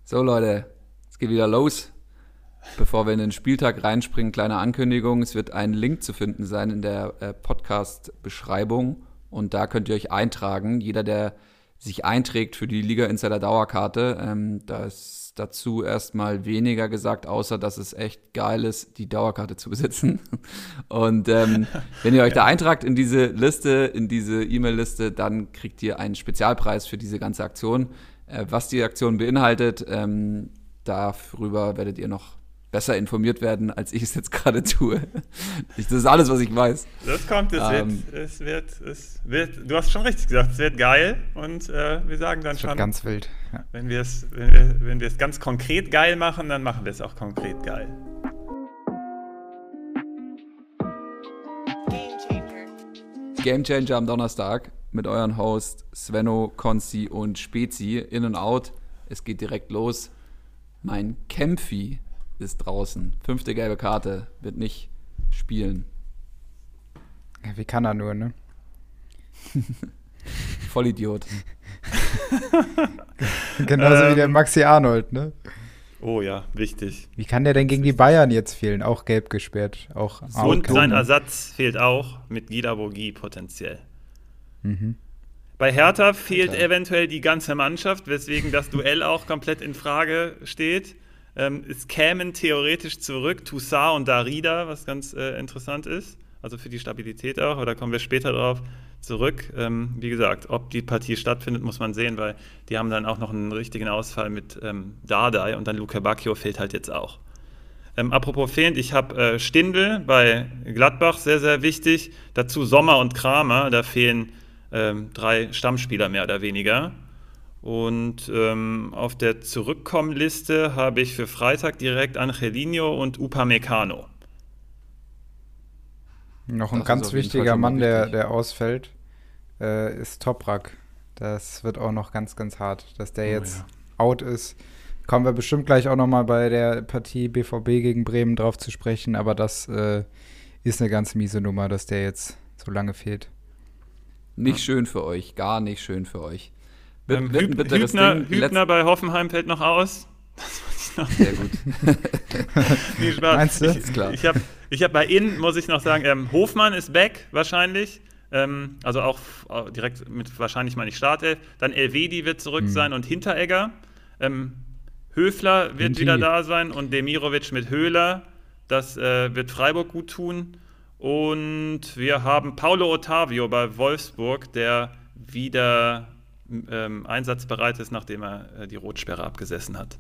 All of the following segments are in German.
So Leute, es geht wieder los. Bevor wir in den Spieltag reinspringen, kleine Ankündigung. Es wird ein Link zu finden sein in der Podcast-Beschreibung. Und da könnt ihr euch eintragen. Jeder, der sich einträgt für die Liga Insider Dauerkarte, da ist dazu erstmal weniger gesagt, außer dass es echt geil ist, die Dauerkarte zu besitzen. Und wenn ihr euch da eintragt in diese Liste, in diese E-Mail-Liste, dann kriegt ihr einen Spezialpreis für diese ganze Aktion. Was die Aktion beinhaltet, darüber werdet ihr noch besser informiert werden, als ich es jetzt gerade tue. Das ist alles, was ich weiß. Das kommt, es wird, du hast schon richtig gesagt, es wird geil und wir sagen dann schon, ganz wild. Ja. Wenn wir es ganz konkret geil machen, dann machen wir es auch konkret geil. Gamechanger am Donnerstag mit euren Hosts Svenno, Konzi und Spezi. In und out. Es geht direkt los. Mein Kämpfi ist draußen. 5. gelbe Karte. Wird nicht spielen. Ja, wie kann er nur, ne? Vollidiot. Genauso wie der Maxi Arnold, ne? Oh ja, wichtig. Wie kann der denn gegen die Bayern jetzt fehlen? Auch gelb gesperrt. Auch und sein Ersatz fehlt auch mit Gila Bogi potenziell. Mhm. Bei Hertha fehlt eventuell die ganze Mannschaft, weswegen das Duell auch komplett in Frage steht. Es kämen theoretisch zurück Toussaint und Darida, was ganz interessant ist. Also für die Stabilität auch, aber da kommen wir später drauf zurück. Wie gesagt, ob die Partie stattfindet, muss man sehen, weil die haben dann auch noch einen richtigen Ausfall mit Dardai und dann Luke Bacchio fehlt halt jetzt auch. Apropos fehlend, ich habe Stindl bei Gladbach, sehr, sehr wichtig. Dazu Sommer und Kramer, da fehlen 3 Stammspieler mehr oder weniger. Und auf der Zurückkommenliste habe ich für Freitag direkt Angelino und Upamecano. Noch ein ganz wichtiger Mann, der ausfällt, ist Toprak. Das wird auch noch ganz, ganz hart, dass der jetzt out ist. Kommen wir bestimmt gleich auch noch mal bei der Partie BVB gegen Bremen drauf zu sprechen, aber das ist eine ganz miese Nummer, dass der jetzt so lange fehlt. Nicht schön für euch, gar nicht schön für euch. Hübner bei Hoffenheim fällt noch aus. Das wollte ich noch. Sehr gut. Nee, Spaß. Meinst du? Ist klar. Ich hab bei Innen, muss ich noch sagen, Hofmann ist back wahrscheinlich. Also auch direkt mit wahrscheinlich mal nicht Startelf. Dann Elvedi wird zurück sein und Hinteregger. Höfler wird wieder da sein und Demirovic mit Höhler. Das wird Freiburg gut tun. Und wir haben Paulo Ottavio bei Wolfsburg, der wieder einsatzbereit ist, nachdem er die Rotsperre abgesessen hat.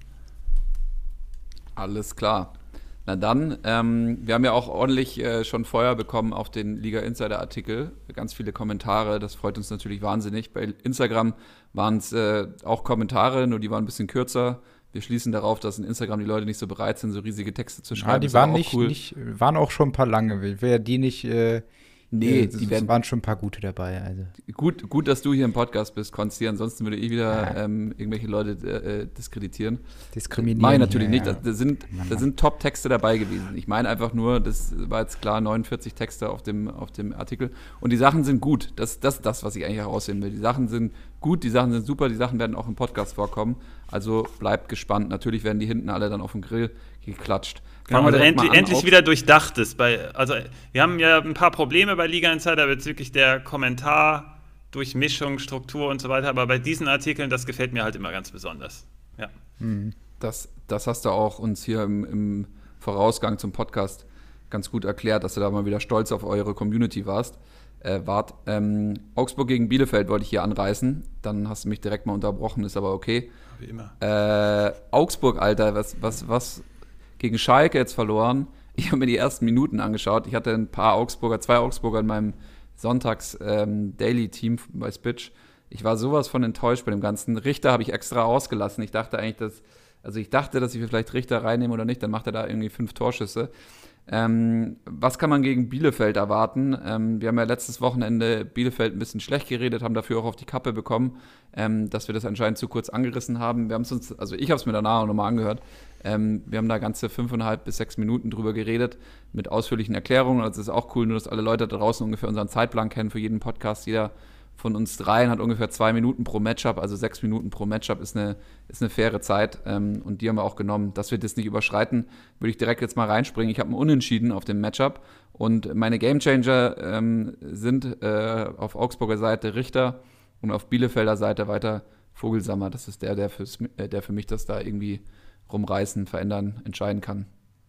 Alles klar. Na dann, wir haben ja auch ordentlich schon Feuer bekommen auf den Liga Insider Artikel. Ganz viele Kommentare, das freut uns natürlich wahnsinnig. Bei Instagram waren es auch Kommentare, nur die waren ein bisschen kürzer. Wir schließen darauf, dass in Instagram die Leute nicht so bereit sind, so riesige Texte zu schreiben. Ja, die waren waren auch schon ein paar lange. Wer die nicht waren schon ein paar gute dabei. Also. Gut, dass du hier im Podcast bist, Konsti. Ansonsten würde ich wieder irgendwelche Leute diskreditieren. Diskriminieren. Meine natürlich nicht. Da sind Top-Texte dabei gewesen. Ich meine einfach nur, das war jetzt klar, 49 Texte auf dem Artikel. Und die Sachen sind gut. Das ist das, was ich eigentlich herausheben will. Die Sachen sind gut, die Sachen sind super, die Sachen werden auch im Podcast vorkommen. Also bleibt gespannt. Natürlich werden die hinten alle dann auf dem Grill geklatscht. Genau, also endlich wieder Durchdachtes. Also wir haben ja ein paar Probleme bei Liga Insider bezüglich der Kommentardurchmischung, Struktur und so weiter, aber bei diesen Artikeln, das gefällt mir halt immer ganz besonders. Ja. Das hast du auch uns hier im Vorausgang zum Podcast ganz gut erklärt, dass du da mal wieder stolz auf eure Community wart. Augsburg gegen Bielefeld wollte ich hier anreißen, dann hast du mich direkt mal unterbrochen, ist aber okay. Wie immer. Augsburg, Alter, was gegen Schalke jetzt verloren. Ich habe mir die ersten Minuten angeschaut. Ich hatte zwei Augsburger in meinem Sonntags-Daily-Team bei Spitch. Ich war sowas von enttäuscht bei dem Ganzen. Richter habe ich extra ausgelassen. Ich dachte eigentlich, dass ich vielleicht Richter reinnehme oder nicht. Dann macht er da irgendwie 5 Torschüsse. Was kann man gegen Bielefeld erwarten? Wir haben ja letztes Wochenende Bielefeld ein bisschen schlecht geredet, haben dafür auch auf die Kappe bekommen, dass wir das anscheinend zu kurz angerissen haben. Ich habe es mir danach auch nochmal angehört. Wir haben da ganze 5,5 bis 6 Minuten drüber geredet, mit ausführlichen Erklärungen. Also es ist auch cool, nur dass alle Leute da draußen ungefähr unseren Zeitplan kennen für jeden Podcast. Jeder von uns dreien hat ungefähr 2 Minuten pro Matchup, also 6 Minuten pro Matchup ist eine faire Zeit und die haben wir auch genommen. Dass wir das nicht überschreiten, würde ich direkt jetzt mal reinspringen. Ich habe einen Unentschieden auf dem Matchup und meine Gamechanger sind auf Augsburger Seite Richter und auf Bielefelder Seite weiter Vogelsammer. Das ist der für mich das da irgendwie rumreißen, verändern, entscheiden kann.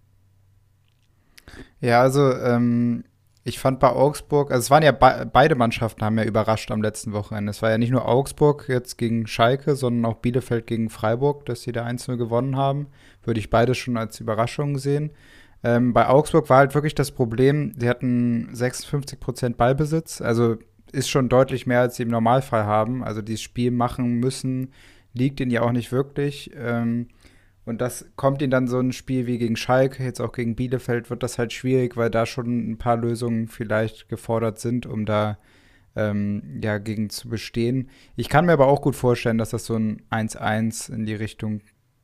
Ja, also ich fand bei Augsburg, also es waren ja beide Mannschaften haben ja überrascht am letzten Wochenende. Es war ja nicht nur Augsburg jetzt gegen Schalke, sondern auch Bielefeld gegen Freiburg, dass sie da 1-0 gewonnen haben. Würde ich beides schon als Überraschung sehen. Bei Augsburg war halt wirklich das Problem, sie hatten 56% Ballbesitz, also ist schon deutlich mehr, als sie im Normalfall haben. Also dieses Spiel machen müssen, liegt ihnen ja auch nicht wirklich. Und das kommt ihnen dann so ein Spiel wie gegen Schalke, jetzt auch gegen Bielefeld, wird das halt schwierig, weil da schon ein paar Lösungen vielleicht gefordert sind, um da gegen zu bestehen. Ich kann mir aber auch gut vorstellen, dass das so ein 1-1 in die Richtung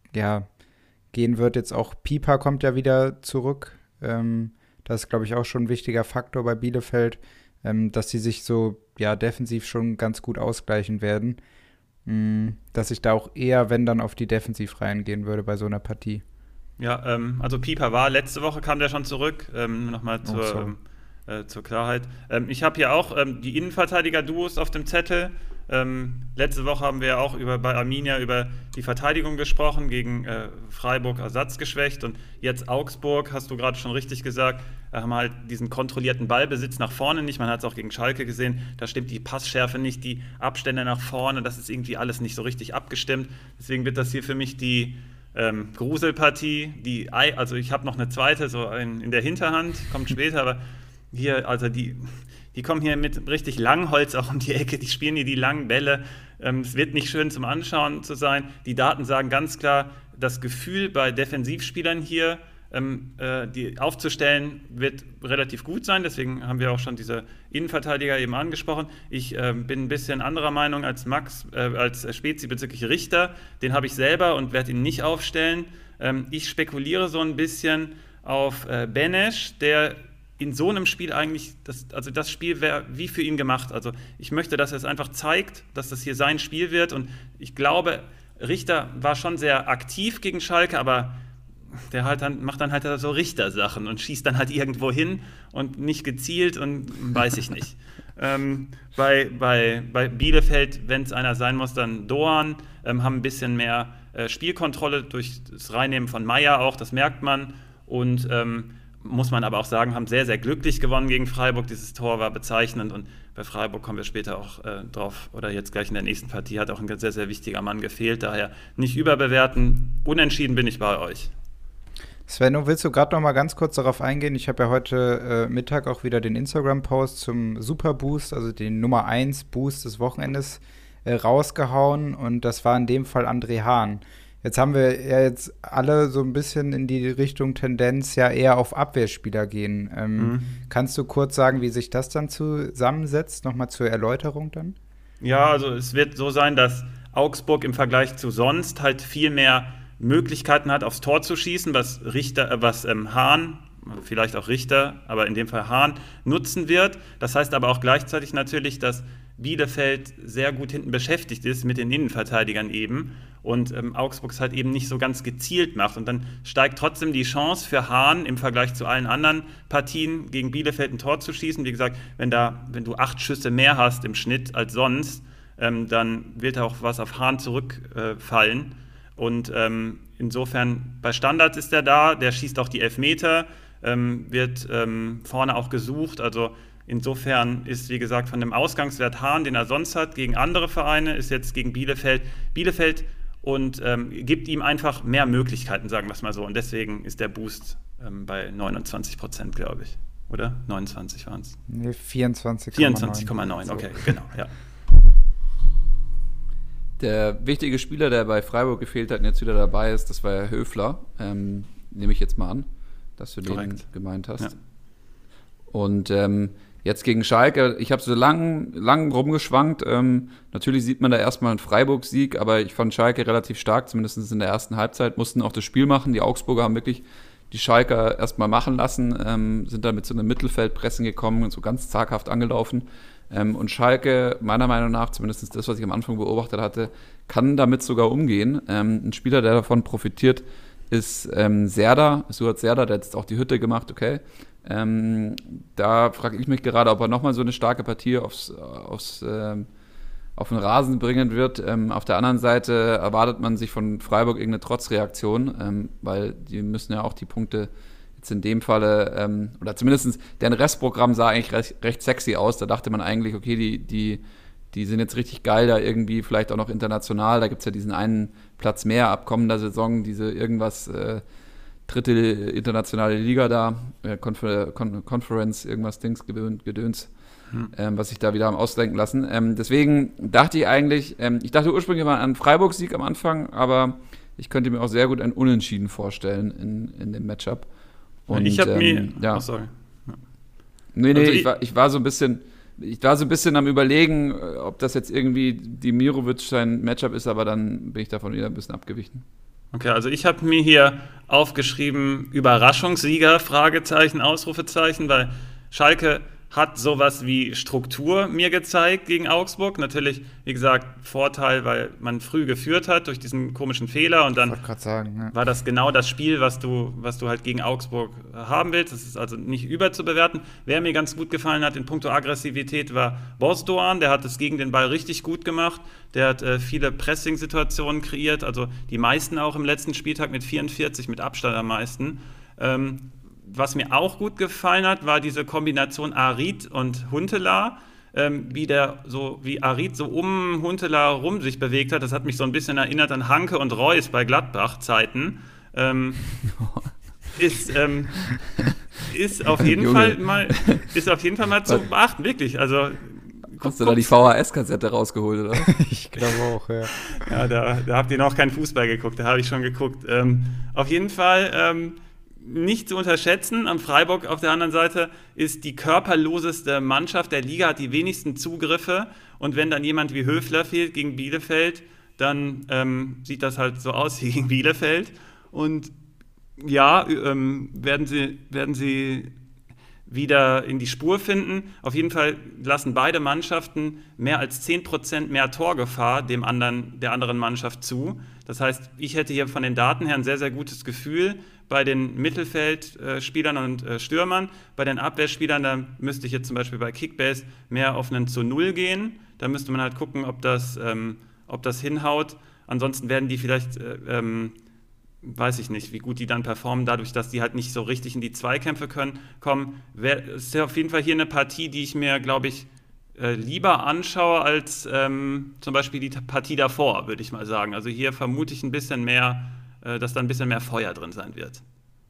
gehen wird. Jetzt auch Pieper kommt ja wieder zurück. Das ist, glaube ich, auch schon ein wichtiger Faktor bei Bielefeld, dass sie sich so defensiv schon ganz gut ausgleichen werden. Dass ich da auch eher, wenn dann, auf die Defensivreihen gehen würde bei so einer Partie. Ja, also Pieper war, letzte Woche kam der schon zurück, nochmal zur Klarheit. Ich habe hier auch die Innenverteidiger-Duos auf dem Zettel. Letzte Woche haben wir ja auch bei Arminia über die Verteidigung gesprochen, gegen Freiburg ersatzgeschwächt und jetzt Augsburg, hast du gerade schon richtig gesagt, haben halt diesen kontrollierten Ballbesitz nach vorne nicht, man hat es auch gegen Schalke gesehen, da stimmt die Passschärfe nicht, die Abstände nach vorne, das ist irgendwie alles nicht so richtig abgestimmt, deswegen wird das hier für mich die Gruselpartie, also ich habe noch eine zweite so in der Hinterhand, kommt später, aber hier, also die kommen hier mit richtig Langholz auch um die Ecke, die spielen hier die langen Bälle. Es wird nicht schön zum Anschauen zu sein. Die Daten sagen ganz klar, das Gefühl bei Defensivspielern hier die aufzustellen, wird relativ gut sein. Deswegen haben wir auch schon diese Innenverteidiger eben angesprochen. Ich bin ein bisschen anderer Meinung als Max, als Spezi bezüglich Richter. Den habe ich selber und werde ihn nicht aufstellen. Ich spekuliere so ein bisschen auf Benesch, der in so einem Spiel eigentlich, das Spiel wäre wie für ihn gemacht. Also ich möchte, dass er es einfach zeigt, dass das hier sein Spiel wird. Und ich glaube, Richter war schon sehr aktiv gegen Schalke, aber der macht dann halt so Richter-Sachen und schießt dann halt irgendwo hin und nicht gezielt und weiß ich nicht. Bei Bielefeld, wenn es einer sein muss, dann Doan, haben ein bisschen mehr Spielkontrolle durch das Reinnehmen von Meier auch, das merkt man. Und muss man aber auch sagen, haben sehr, sehr glücklich gewonnen gegen Freiburg. Dieses Tor war bezeichnend und bei Freiburg kommen wir später auch drauf, oder jetzt gleich in der nächsten Partie hat auch ein sehr, sehr wichtiger Mann gefehlt. Daher nicht überbewerten. Unentschieden bin ich bei euch. Sven, willst du gerade noch mal ganz kurz darauf eingehen? Ich habe ja heute Mittag auch wieder den Instagram-Post zum Superboost, also den Nummer 1 Boost des Wochenendes rausgehauen und das war in dem Fall André Hahn. Jetzt haben wir ja jetzt alle so ein bisschen in die Richtung Tendenz ja eher auf Abwehrspieler gehen. Kannst du kurz sagen, wie sich das dann zusammensetzt? Nochmal zur Erläuterung dann? Ja, also es wird so sein, dass Augsburg im Vergleich zu sonst halt viel mehr Möglichkeiten hat, aufs Tor zu schießen, was Hahn, vielleicht auch Richter, aber in dem Fall Hahn, nutzen wird. Das heißt aber auch gleichzeitig natürlich, dass Bielefeld sehr gut hinten beschäftigt ist mit den Innenverteidigern eben und Augsburg es halt eben nicht so ganz gezielt macht. Und dann steigt trotzdem die Chance für Hahn im Vergleich zu allen anderen Partien gegen Bielefeld ein Tor zu schießen. Wie gesagt, wenn du 8 Schüsse mehr hast im Schnitt als sonst, dann wird auch was auf Hahn zurückfallen. Und insofern, bei Standards ist er da, der schießt auch die Elfmeter, wird vorne auch gesucht, also insofern ist, wie gesagt, von dem Ausgangswert Hahn, den er sonst hat, gegen andere Vereine, ist jetzt gegen Bielefeld und gibt ihm einfach mehr Möglichkeiten, sagen wir es mal so. Und deswegen ist der Boost bei 29%, glaube ich. Oder? 29 waren es. Nee, 24,9. 24,9, okay, genau, ja. Der wichtige Spieler, der bei Freiburg gefehlt hat und jetzt wieder dabei ist, das war ja Höfler. Nehme ich jetzt mal an, dass du den gemeint hast. Ja. Und jetzt gegen Schalke, ich habe so lang rumgeschwankt. Natürlich sieht man da erstmal einen Freiburg-Sieg, aber ich fand Schalke relativ stark, zumindest in der ersten Halbzeit, mussten auch das Spiel machen. Die Augsburger haben wirklich die Schalker erstmal machen lassen, sind dann mit so einem Mittelfeldpressing gekommen und so ganz zaghaft angelaufen. Und Schalke, meiner Meinung nach, zumindest das, was ich am Anfang beobachtet hatte, kann damit sogar umgehen. Ein Spieler, der davon profitiert, ist Serdar, Suat Serdar, der hat jetzt auch die Hütte gemacht, okay. Da frage ich mich gerade, ob er nochmal so eine starke Partie auf den Rasen bringen wird. Auf der anderen Seite erwartet man sich von Freiburg irgendeine Trotzreaktion, weil die müssen ja auch die Punkte jetzt in dem Falle, oder zumindest deren Restprogramm sah eigentlich recht sexy aus. Da dachte man eigentlich, okay, die sind jetzt richtig geil, da irgendwie vielleicht auch noch international. Da gibt es ja diesen einen Platz mehr ab kommender Saison, diese irgendwas dritte internationale Liga da, Conference, irgendwas Dings, Gedöns, was sich da wieder haben ausdenken lassen. Deswegen dachte ich eigentlich, ich dachte ursprünglich mal an Freiburg-Sieg am Anfang, aber ich könnte mir auch sehr gut ein Unentschieden vorstellen in dem Matchup. Und, ich habe mir. Ja. Oh, sorry. Ja. Nee, also ich war so ein bisschen am Überlegen, ob das jetzt irgendwie Demirovic sein Matchup ist, aber dann bin ich davon wieder ein bisschen abgewichen. Okay, also ich habe mir hier aufgeschrieben, Überraschungssieger, Fragezeichen, Ausrufezeichen, weil Schalke hat sowas wie Struktur mir gezeigt gegen Augsburg. Natürlich, wie gesagt, Vorteil, weil man früh geführt hat durch diesen komischen Fehler und dann war das genau das Spiel, was du halt gegen Augsburg haben willst. Das ist also nicht überzubewerten. Wer mir ganz gut gefallen hat in puncto Aggressivität war Bozdoğan. Der hat es gegen den Ball richtig gut gemacht. Der hat viele Pressing-Situationen kreiert, also die meisten auch im letzten Spieltag mit 44, mit Abstand am meisten. Was mir auch gut gefallen hat, war diese Kombination Arid und Huntelaar, wie Arid so um Huntelaar rum sich bewegt hat. Das hat mich so ein bisschen erinnert an Hanke und Reus bei Gladbach-Zeiten. Ist auf jeden Fall mal zu beachten, wirklich. Also hast du da die VHS-Kassette rausgeholt, oder? Ich glaube auch, ja. Ja, da habt ihr noch keinen Fußball geguckt, da habe ich schon geguckt. Auf jeden Fall nicht zu unterschätzen, am Freiburg auf der anderen Seite ist die körperloseste Mannschaft der Liga, hat die wenigsten Zugriffe und wenn dann jemand wie Höfler fehlt gegen Bielefeld, dann sieht das halt so aus wie gegen Bielefeld und ja, werden sie wieder in die Spur finden. Auf jeden Fall lassen beide Mannschaften mehr als 10% mehr Torgefahr der anderen Mannschaft zu. Das heißt, ich hätte hier von den Daten her ein sehr, sehr gutes Gefühl bei den Mittelfeldspielern und Stürmern. Bei den Abwehrspielern, da müsste ich jetzt zum Beispiel bei Kickbase mehr auf einen zu 0 gehen. Da müsste man halt gucken, ob das hinhaut. Ansonsten werden die vielleicht, weiß ich nicht, wie gut die dann performen, dadurch, dass die halt nicht so richtig in die Zweikämpfe kommen. Ist ja auf jeden Fall hier eine Partie, die ich mir, glaube ich, lieber anschaue als zum Beispiel die Partie davor, würde ich mal sagen. Also hier vermute ich ein bisschen mehr, dass da ein bisschen mehr Feuer drin sein wird.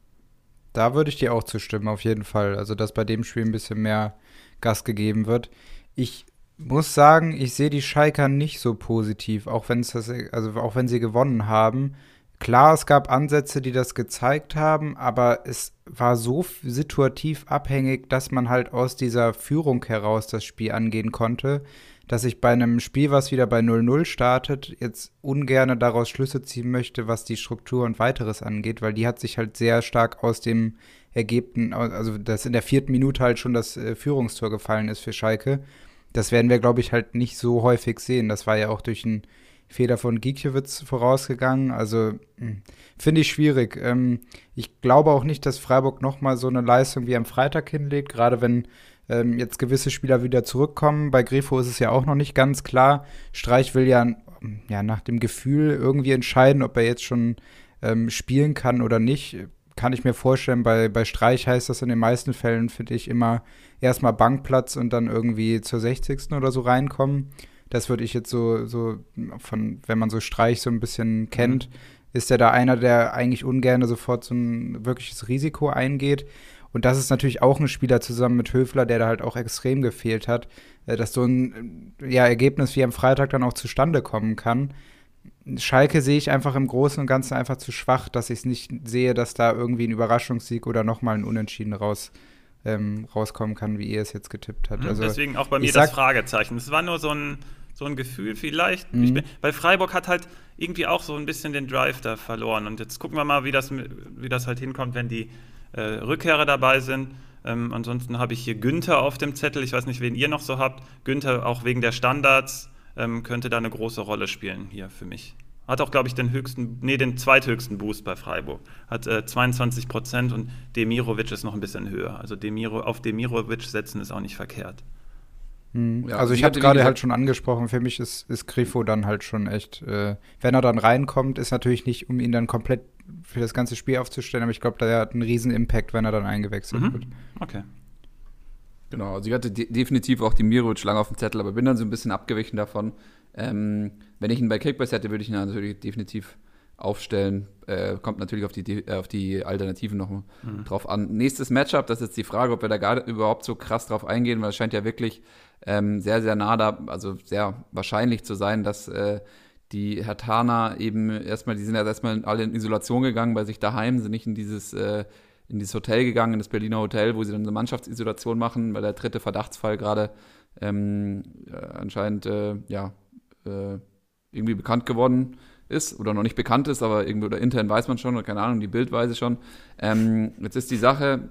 Da würde ich dir auch zustimmen, auf jeden Fall. Also, dass bei dem Spiel ein bisschen mehr Gas gegeben wird. Ich muss sagen, ich sehe die Schalker nicht so positiv, auch wenn sie gewonnen haben. Klar, es gab Ansätze, die das gezeigt haben, aber es war so situativ abhängig, dass man halt aus dieser Führung heraus das Spiel angehen konnte, dass ich bei einem Spiel, was wieder bei 0-0 startet, jetzt ungerne daraus Schlüsse ziehen möchte, was die Struktur und weiteres angeht, weil die hat sich halt sehr stark aus dem Ergebnis, also dass in der 4. Minute halt schon das Führungstor gefallen ist für Schalke. Das werden wir, glaube ich, halt nicht so häufig sehen. Das war ja auch durch einen Fehler von Gikiewicz vorausgegangen. Also finde ich schwierig. Ich glaube auch nicht, dass Freiburg nochmal so eine Leistung wie am Freitag hinlegt, gerade wenn jetzt gewisse Spieler wieder zurückkommen. Bei Grifo ist es ja auch noch nicht ganz klar. Streich will ja nach dem Gefühl irgendwie entscheiden, ob er jetzt schon spielen kann oder nicht. Kann ich mir vorstellen, bei Streich heißt das in den meisten Fällen, finde ich, immer erstmal Bankplatz und dann irgendwie zur 60. oder so reinkommen. Das würde ich jetzt so wenn man so Streich so ein bisschen kennt, ist er da einer, der eigentlich ungern sofort so ein wirkliches Risiko eingeht. Und das ist natürlich auch ein Spieler zusammen mit Höfler, der da halt auch extrem gefehlt hat, dass so ein Ergebnis wie am Freitag dann auch zustande kommen kann. Schalke sehe ich einfach im Großen und Ganzen einfach zu schwach, dass ich es nicht sehe, dass da irgendwie ein Überraschungssieg oder nochmal ein Unentschieden rauskommen kann, wie ihr es jetzt getippt habt. Also, deswegen auch bei mir das Fragezeichen. Es war nur so ein Gefühl vielleicht. Weil Freiburg hat halt irgendwie auch so ein bisschen den Drive da verloren. Und jetzt gucken wir mal, wie das halt hinkommt, wenn die Rückkehrer dabei sind. Ansonsten habe ich hier Günther auf dem Zettel. Ich weiß nicht, wen ihr noch so habt. Günther auch wegen der Standards könnte da eine große Rolle spielen hier für mich. Hat auch, glaube ich, den zweithöchsten Boost bei Freiburg. Hat 22% und Demirovic ist noch ein bisschen höher. Also auf Demirovic setzen ist auch nicht verkehrt. Ja, also ich habe gerade halt schon angesprochen, für mich ist Grifo dann halt schon echt, wenn er dann reinkommt, ist natürlich nicht, um ihn dann komplett für das ganze Spiel aufzustellen, aber ich glaube, der hat einen riesen Impact, wenn er dann eingewechselt wird. Okay. Genau, also ich hatte definitiv auch Demirovic lange auf dem Zettel, aber bin dann so ein bisschen abgewichen davon. Wenn ich ihn bei Kickbase hätte, würde ich ihn natürlich definitiv aufstellen. Kommt natürlich auf die Alternativen noch drauf an. Nächstes Matchup, das ist jetzt die Frage, ob wir da gar überhaupt so krass drauf eingehen, weil es scheint ja wirklich sehr, sehr nah da, also sehr wahrscheinlich zu sein, dass die Herthaner eben die sind ja erstmal alle in Isolation gegangen bei sich daheim, sind nicht in dieses Hotel gegangen, in das Berliner Hotel, wo sie dann eine Mannschaftsisolation machen, weil der 3. Verdachtsfall gerade anscheinend irgendwie bekannt geworden ist oder noch nicht bekannt ist, aber irgendwie oder intern weiß man schon oder keine Ahnung, die Bild weiß ich schon. Jetzt ist die Sache,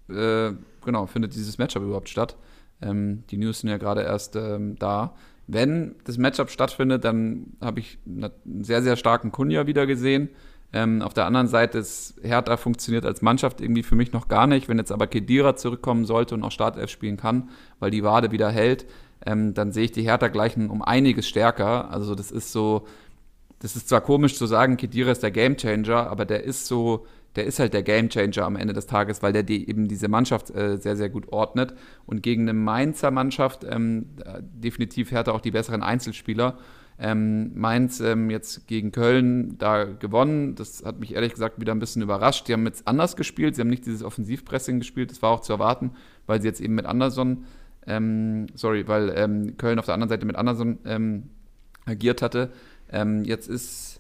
findet dieses Matchup überhaupt statt? Die News sind ja gerade erst da. Wenn das Matchup stattfindet, dann habe ich einen sehr, sehr starken Cunha wieder gesehen. Auf der anderen Seite ist Hertha funktioniert als Mannschaft irgendwie für mich noch gar nicht. Wenn jetzt aber Khedira zurückkommen sollte und auch Startelf spielen kann, weil die Wade wieder hält, dann sehe ich die Hertha gleich um einiges stärker. Also das ist zwar komisch zu sagen, Khedira ist der Gamechanger, aber der ist halt der Gamechanger am Ende des Tages, weil der eben diese Mannschaft sehr, sehr gut ordnet. Und gegen eine Mainzer Mannschaft definitiv Hertha auch die besseren Einzelspieler. Mainz jetzt gegen Köln da gewonnen. Das hat mich ehrlich gesagt wieder ein bisschen überrascht. Die haben jetzt anders gespielt. Sie haben nicht dieses Offensivpressing gespielt. Das war auch zu erwarten, weil sie jetzt eben mit Anderson, Köln auf der anderen Seite mit Anderson agiert hatte. Jetzt ist,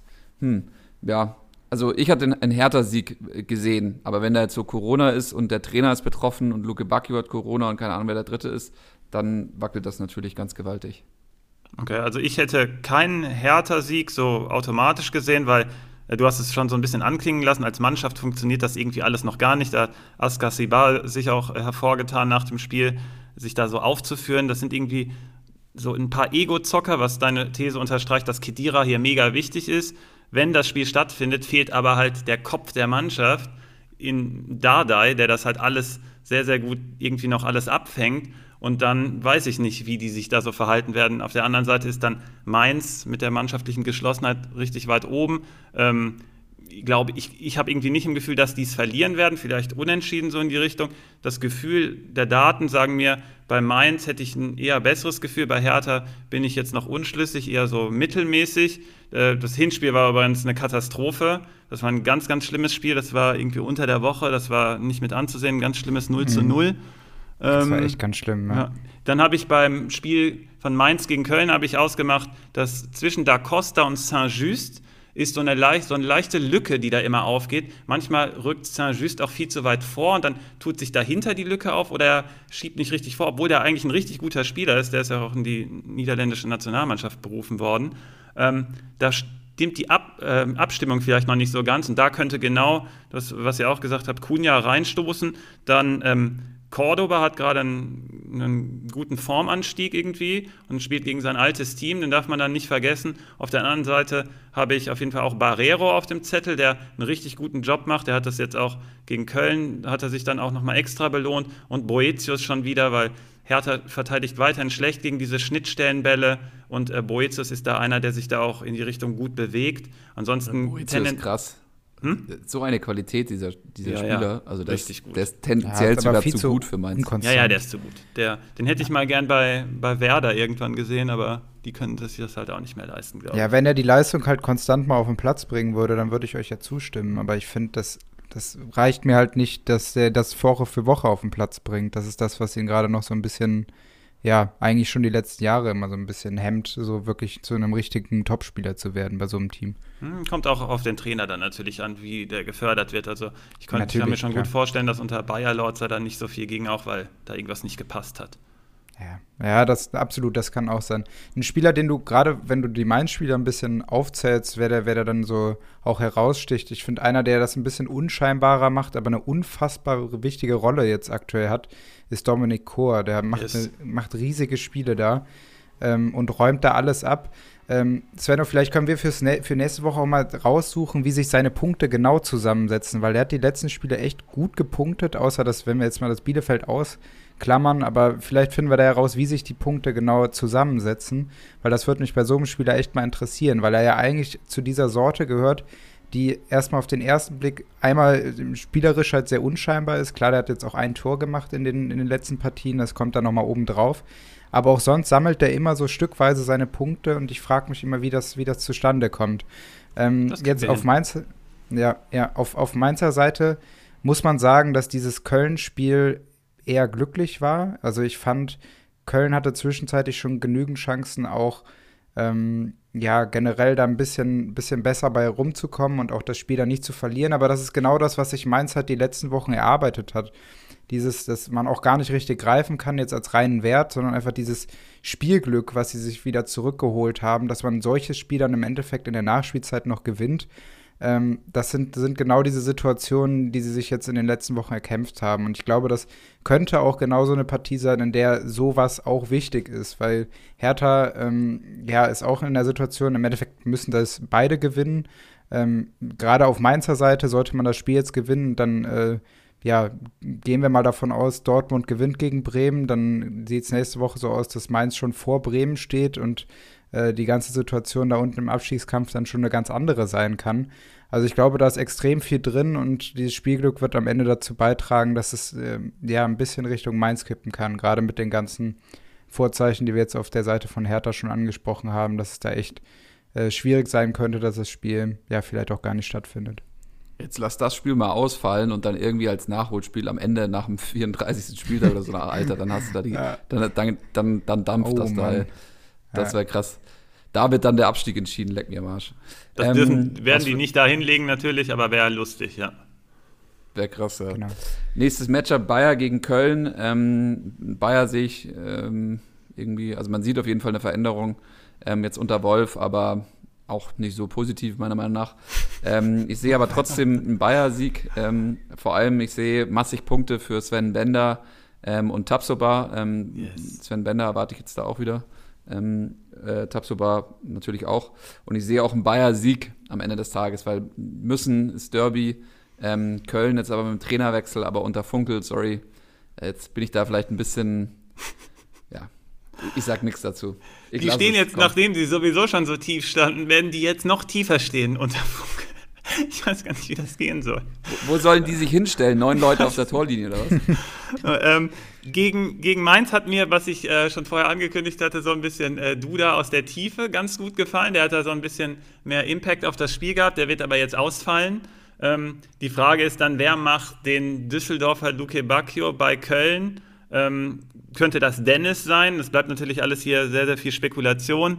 also ich hatte einen Hertha-Sieg gesehen, aber wenn da jetzt so Corona ist und der Trainer ist betroffen und Luke Bacchio hat Corona und keine Ahnung, wer der Dritte ist, dann wackelt das natürlich ganz gewaltig. Okay, also ich hätte keinen Hertha-Sieg so automatisch gesehen, weil du hast es schon so ein bisschen anklingen lassen, als Mannschaft funktioniert das irgendwie alles noch gar nicht. Da hat Askar Sibal sich auch hervorgetan nach dem Spiel, sich da so aufzuführen. Das sind irgendwie so ein paar Ego-Zocker, was deine These unterstreicht, dass Khedira hier mega wichtig ist. Wenn das Spiel stattfindet, fehlt aber halt der Kopf der Mannschaft in Dardai, der das halt alles sehr, sehr gut irgendwie noch alles abfängt. Und dann weiß ich nicht, wie die sich da so verhalten werden. Auf der anderen Seite ist dann Mainz mit der mannschaftlichen Geschlossenheit richtig weit oben. Ich habe irgendwie nicht im Gefühl, dass die es verlieren werden, vielleicht unentschieden so in die Richtung. Das Gefühl der Daten sagen mir, bei Mainz hätte ich ein eher besseres Gefühl, bei Hertha bin ich jetzt noch unschlüssig, eher so mittelmäßig. Das Hinspiel war übrigens eine Katastrophe. Das war ein ganz, ganz schlimmes Spiel, das war irgendwie unter der Woche, das war nicht mit anzusehen, ein ganz schlimmes 0:0. Das war echt ganz schlimm. Ja. Dann habe ich beim Spiel von Mainz gegen Köln ausgemacht, dass zwischen Da Costa und Saint-Just ist so eine leichte Lücke, die da immer aufgeht. Manchmal rückt Saint-Just auch viel zu weit vor und dann tut sich dahinter die Lücke auf oder er schiebt nicht richtig vor, obwohl der eigentlich ein richtig guter Spieler ist. Der ist ja auch in die niederländische Nationalmannschaft berufen worden. Da stimmt die Abstimmung vielleicht noch nicht so ganz und da könnte genau das, was ihr auch gesagt habt, Cunha reinstoßen. Dann Cordoba hat gerade einen guten Formanstieg irgendwie und spielt gegen sein altes Team, den darf man dann nicht vergessen. Auf der anderen Seite habe ich auf jeden Fall auch Barreiro auf dem Zettel, der einen richtig guten Job macht. Der hat das jetzt auch gegen Köln, hat er sich dann auch nochmal extra belohnt. Und Boetius schon wieder, weil Hertha verteidigt weiterhin schlecht gegen diese Schnittstellenbälle und Boetius ist da einer, der sich da auch in die Richtung gut bewegt. Ansonsten Boetius ist krass. So eine Qualität dieser Spieler, ja. Also der ist tendenziell sogar zu gut für Mainz. Ja, der ist zu gut. Den hätte ich mal gern bei Werder irgendwann gesehen, aber die können sich das halt auch nicht mehr leisten, glaube ich. Ja, wenn er die Leistung halt konstant mal auf den Platz bringen würde, dann würde ich euch ja zustimmen, aber ich finde, das reicht mir halt nicht, dass er das Woche für Woche auf den Platz bringt. Das ist das, was ihn gerade noch so ein bisschen, ja, eigentlich schon die letzten Jahre immer so ein bisschen hemmt, so wirklich zu einem richtigen Topspieler zu werden bei so einem Team. Kommt auch auf den Trainer dann natürlich an, wie der gefördert wird. Also ich kann mir schon gut vorstellen, dass unter Bayer Lorzer da nicht so viel ging, auch weil da irgendwas nicht gepasst hat. Ja, das absolut, das kann auch sein. Ein Spieler, den du gerade, wenn du die Mainz-Spieler ein bisschen aufzählst, wer der dann so auch heraussticht. Ich finde, einer, der das ein bisschen unscheinbarer macht, aber eine unfassbar wichtige Rolle jetzt aktuell hat, ist Dominik Kor. Der macht riesige Spiele da und räumt da alles ab. Svenno, vielleicht können wir für nächste Woche auch mal raussuchen, wie sich seine Punkte genau zusammensetzen, weil der hat die letzten Spiele echt gut gepunktet, außer dass, wenn wir jetzt mal das Bielefeld ausklammern, aber vielleicht finden wir da heraus, wie sich die Punkte genau zusammensetzen, weil das würde mich bei so einem Spieler echt mal interessieren, weil er ja eigentlich zu dieser Sorte gehört, die erstmal auf den ersten Blick einmal spielerisch halt sehr unscheinbar ist. Klar, der hat jetzt auch ein Tor gemacht in den letzten Partien, das kommt dann nochmal oben drauf. Aber auch sonst sammelt er immer so stückweise seine Punkte und ich frage mich immer, wie das zustande kommt. Jetzt auf Mainz, auf Mainzer Seite muss man sagen, dass dieses Köln-Spiel eher glücklich war. Also ich fand, Köln hatte zwischenzeitlich schon genügend Chancen, auch generell da ein bisschen besser bei rumzukommen und auch das Spiel dann nicht zu verlieren. Aber das ist genau das, was sich Mainz halt die letzten Wochen erarbeitet hat. Dass man auch gar nicht richtig greifen kann jetzt als reinen Wert, sondern einfach dieses Spielglück, was sie sich wieder zurückgeholt haben, dass man solches Spiel dann im Endeffekt in der Nachspielzeit noch gewinnt. Das sind genau diese Situationen, die sie sich jetzt in den letzten Wochen erkämpft haben. Und ich glaube, das könnte auch genau so eine Partie sein, in der sowas auch wichtig ist, weil Hertha ist auch in der Situation, im Endeffekt müssen das beide gewinnen. Gerade auf Mainzer Seite sollte man das Spiel jetzt gewinnen, dann gehen wir mal davon aus, Dortmund gewinnt gegen Bremen, dann sieht es nächste Woche so aus, dass Mainz schon vor Bremen steht und die ganze Situation da unten im Abstiegskampf dann schon eine ganz andere sein kann. Also ich glaube, da ist extrem viel drin und dieses Spielglück wird am Ende dazu beitragen, dass es ein bisschen Richtung Mainz kippen kann, gerade mit den ganzen Vorzeichen, die wir jetzt auf der Seite von Hertha schon angesprochen haben, dass es da echt schwierig sein könnte, dass das Spiel vielleicht auch gar nicht stattfindet. Jetzt lass das Spiel mal ausfallen und dann irgendwie als Nachholspiel am Ende nach dem 34. Spieltag oder so, Alter, dann hast du da dann dampft das da. Das wäre krass. Da wird dann der Abstieg entschieden, leck mir am Arsch. Das werden die nicht da hinlegen natürlich, aber wäre lustig, ja. Wäre krass, ja. Genau. Nächstes Matchup Bayer gegen Köln. Bayer sehe ich irgendwie, also man sieht auf jeden Fall eine Veränderung jetzt unter Wolf, aber auch nicht so positiv, meiner Meinung nach. Ich sehe aber trotzdem einen Bayer-Sieg. Vor allem, ich sehe massig Punkte für Sven Bender und Tapsoba. Sven Bender erwarte ich jetzt da auch wieder. Tapsoba natürlich auch. Und ich sehe auch einen Bayer-Sieg am Ende des Tages, weil müssen ist Derby. Köln jetzt aber mit dem Trainerwechsel, aber unter Funkel, sorry. Jetzt bin ich da vielleicht ein bisschen, ich sag nichts dazu. Die stehen jetzt, nachdem sie sowieso schon so tief standen, werden die jetzt noch tiefer stehen unter Funkel. Ich weiß gar nicht, wie das gehen soll. Wo sollen die sich hinstellen? 9 Leute auf der Torlinie oder was? Gegen Mainz hat mir, was ich schon vorher angekündigt hatte, so ein bisschen Duda aus der Tiefe ganz gut gefallen. Der hat da so ein bisschen mehr Impact auf das Spiel gehabt. Der wird aber jetzt ausfallen. Die Frage ist dann, wer macht den Düsseldorfer Luke Bacchio bei Köln? Könnte das Dennis sein? Das bleibt natürlich alles hier sehr, sehr viel Spekulation.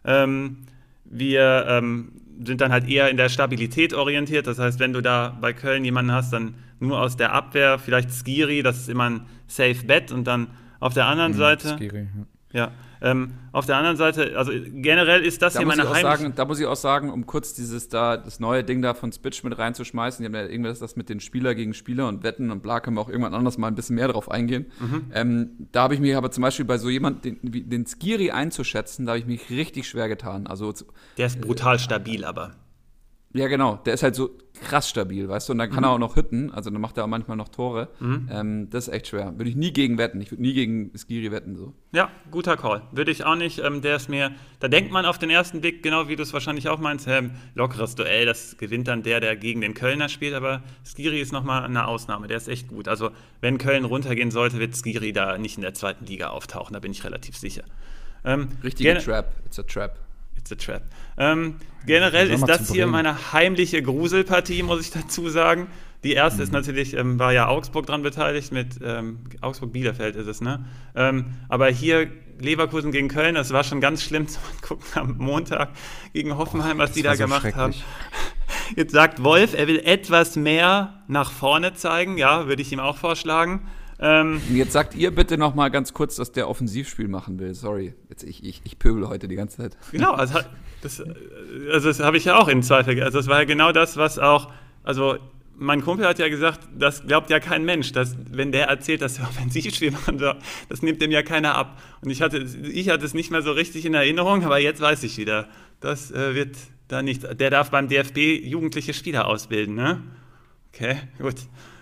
Wir sind dann halt eher in der Stabilität orientiert. Das heißt, wenn du da bei Köln jemanden hast, dann nur aus der Abwehr, vielleicht Skiri, das ist immer ein Safe Bet. Und dann auf der anderen Seite. Skiri, auf der anderen Seite, also generell ist das hier meine heimliche. Da muss ich auch sagen, um kurz das neue Ding da von Spitch mit reinzuschmeißen, die haben ja irgendwas das mit den Spieler gegen Spieler und Wetten und bla, können wir auch irgendwann anders mal ein bisschen mehr drauf eingehen. Da habe ich mich aber zum Beispiel bei so jemandem, den Skiri einzuschätzen, da habe ich mich richtig schwer getan. Also, der ist brutal stabil, aber. Ja, genau. Der ist halt so krass stabil, weißt du? Und dann kann er auch noch hütten. Also dann macht er auch manchmal noch Tore. Das ist echt schwer. Würde ich nie gegen wetten. Ich würde nie gegen Skiri wetten. So. Ja, guter Call. Würde ich auch nicht. Der ist mir, da denkt man auf den ersten Blick, genau wie du es wahrscheinlich auch meinst, lockeres Duell, das gewinnt dann der gegen den Kölner spielt. Aber Skiri ist nochmal eine Ausnahme. Der ist echt gut. Also wenn Köln runtergehen sollte, wird Skiri da nicht in der zweiten Liga auftauchen. Da bin ich relativ sicher. Richtige Trap. It's a Trap. It's a Trap. Generell ist das hier meine heimliche Gruselpartie, muss ich dazu sagen. Die erste ist natürlich, war ja Augsburg dran beteiligt, mit Augsburg-Bielefeld ist es, ne? Aber hier Leverkusen gegen Köln, das war schon ganz schlimm zu gucken am Montag gegen Hoffenheim, was die da gemacht haben. Jetzt sagt Wolf, er will etwas mehr nach vorne zeigen, ja, würde ich ihm auch vorschlagen. Jetzt sagt ihr bitte noch mal ganz kurz, dass der Offensivspiel machen will. Sorry, jetzt ich pöbel heute die ganze Zeit. Genau, also das habe ich ja auch in Zweifel. Also das war ja genau das, was auch, also mein Kumpel hat ja gesagt, das glaubt ja kein Mensch, dass wenn der erzählt, dass er Offensivspiel machen soll, das nimmt dem ja keiner ab. Und ich hatte es nicht mehr so richtig in Erinnerung, aber jetzt weiß ich wieder, das wird da nicht. Der darf beim DFB jugendliche Spieler ausbilden, ne? Okay, gut.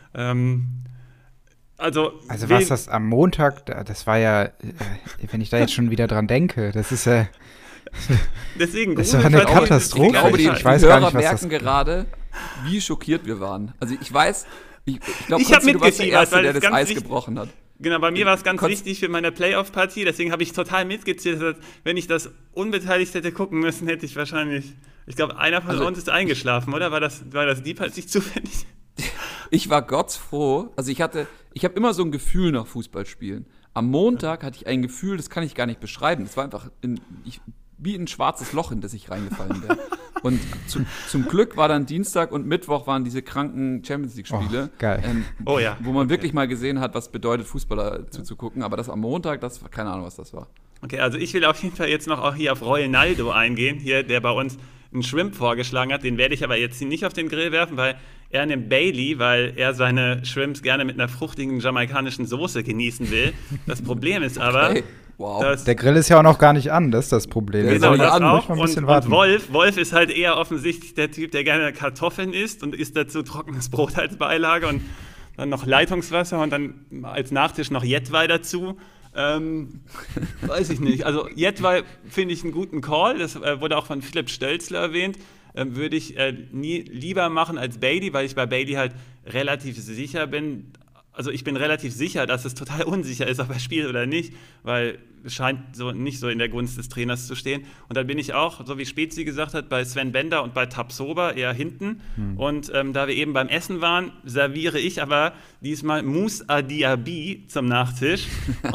Also was das am Montag, das war ja, wenn ich da jetzt schon wieder dran denke, das ist ja, deswegen, das war eine Katastrophe. Ich glaube, die weiß Hörer gar nicht, was merken gerade, wie schockiert wir waren. Also ich weiß, ich glaube, ich habe du warst der Erste, weil der das Eis wichtig, gebrochen hat. Genau, bei mir war es ganz wichtig für meine Playoff-Partie, deswegen habe ich total mitgezählt. Wenn ich das unbeteiligt hätte gucken müssen, hätte ich wahrscheinlich, ich glaube, einer von uns ist eingeschlafen, oder? War das die Partie zufällig? Ich war gottsfroh, also ich habe immer so ein Gefühl nach Fußballspielen. Am Montag hatte ich ein Gefühl, das kann ich gar nicht beschreiben. Das war einfach wie ein schwarzes Loch, in das ich reingefallen wäre. Und zum Glück war dann Dienstag und Mittwoch waren diese kranken Champions-League-Spiele, wo man wirklich mal gesehen hat, was bedeutet, Fußballer zuzugucken. Aber das am Montag, das war keine Ahnung, was das war. Okay, also ich will auf jeden Fall jetzt noch auch hier auf Ronaldo eingehen, hier, der bei uns einen Shrimp vorgeschlagen hat. Den werde ich aber jetzt nicht auf den Grill werfen, weil er nimmt Bailey, weil er seine Shrimps gerne mit einer fruchtigen jamaikanischen Soße genießen will. Das Problem ist aber, dass der Grill ist ja auch noch gar nicht an, das ist das Problem. Genau, das auch. Und Wolf ist halt eher offensichtlich der Typ, der gerne Kartoffeln isst und isst dazu trockenes Brot als Beilage und dann noch Leitungswasser und dann als Nachtisch noch Jetwei dazu. Weiß ich nicht. Also Jetwei finde ich einen guten Call. Das wurde auch von Philipp Stölzler erwähnt. Würde ich lieber machen als Bailey, weil ich bei Bailey halt relativ sicher bin. Also ich bin relativ sicher, dass es total unsicher ist, ob er spielt oder nicht, weil es scheint so nicht so in der Gunst des Trainers zu stehen. Und dann bin ich auch, so wie Spezi gesagt hat, bei Sven Bender und bei Tapsoba eher hinten. Und da wir eben beim Essen waren, serviere ich aber diesmal Mousse à Diaby zum Nachtisch.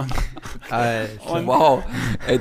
Wow, ey,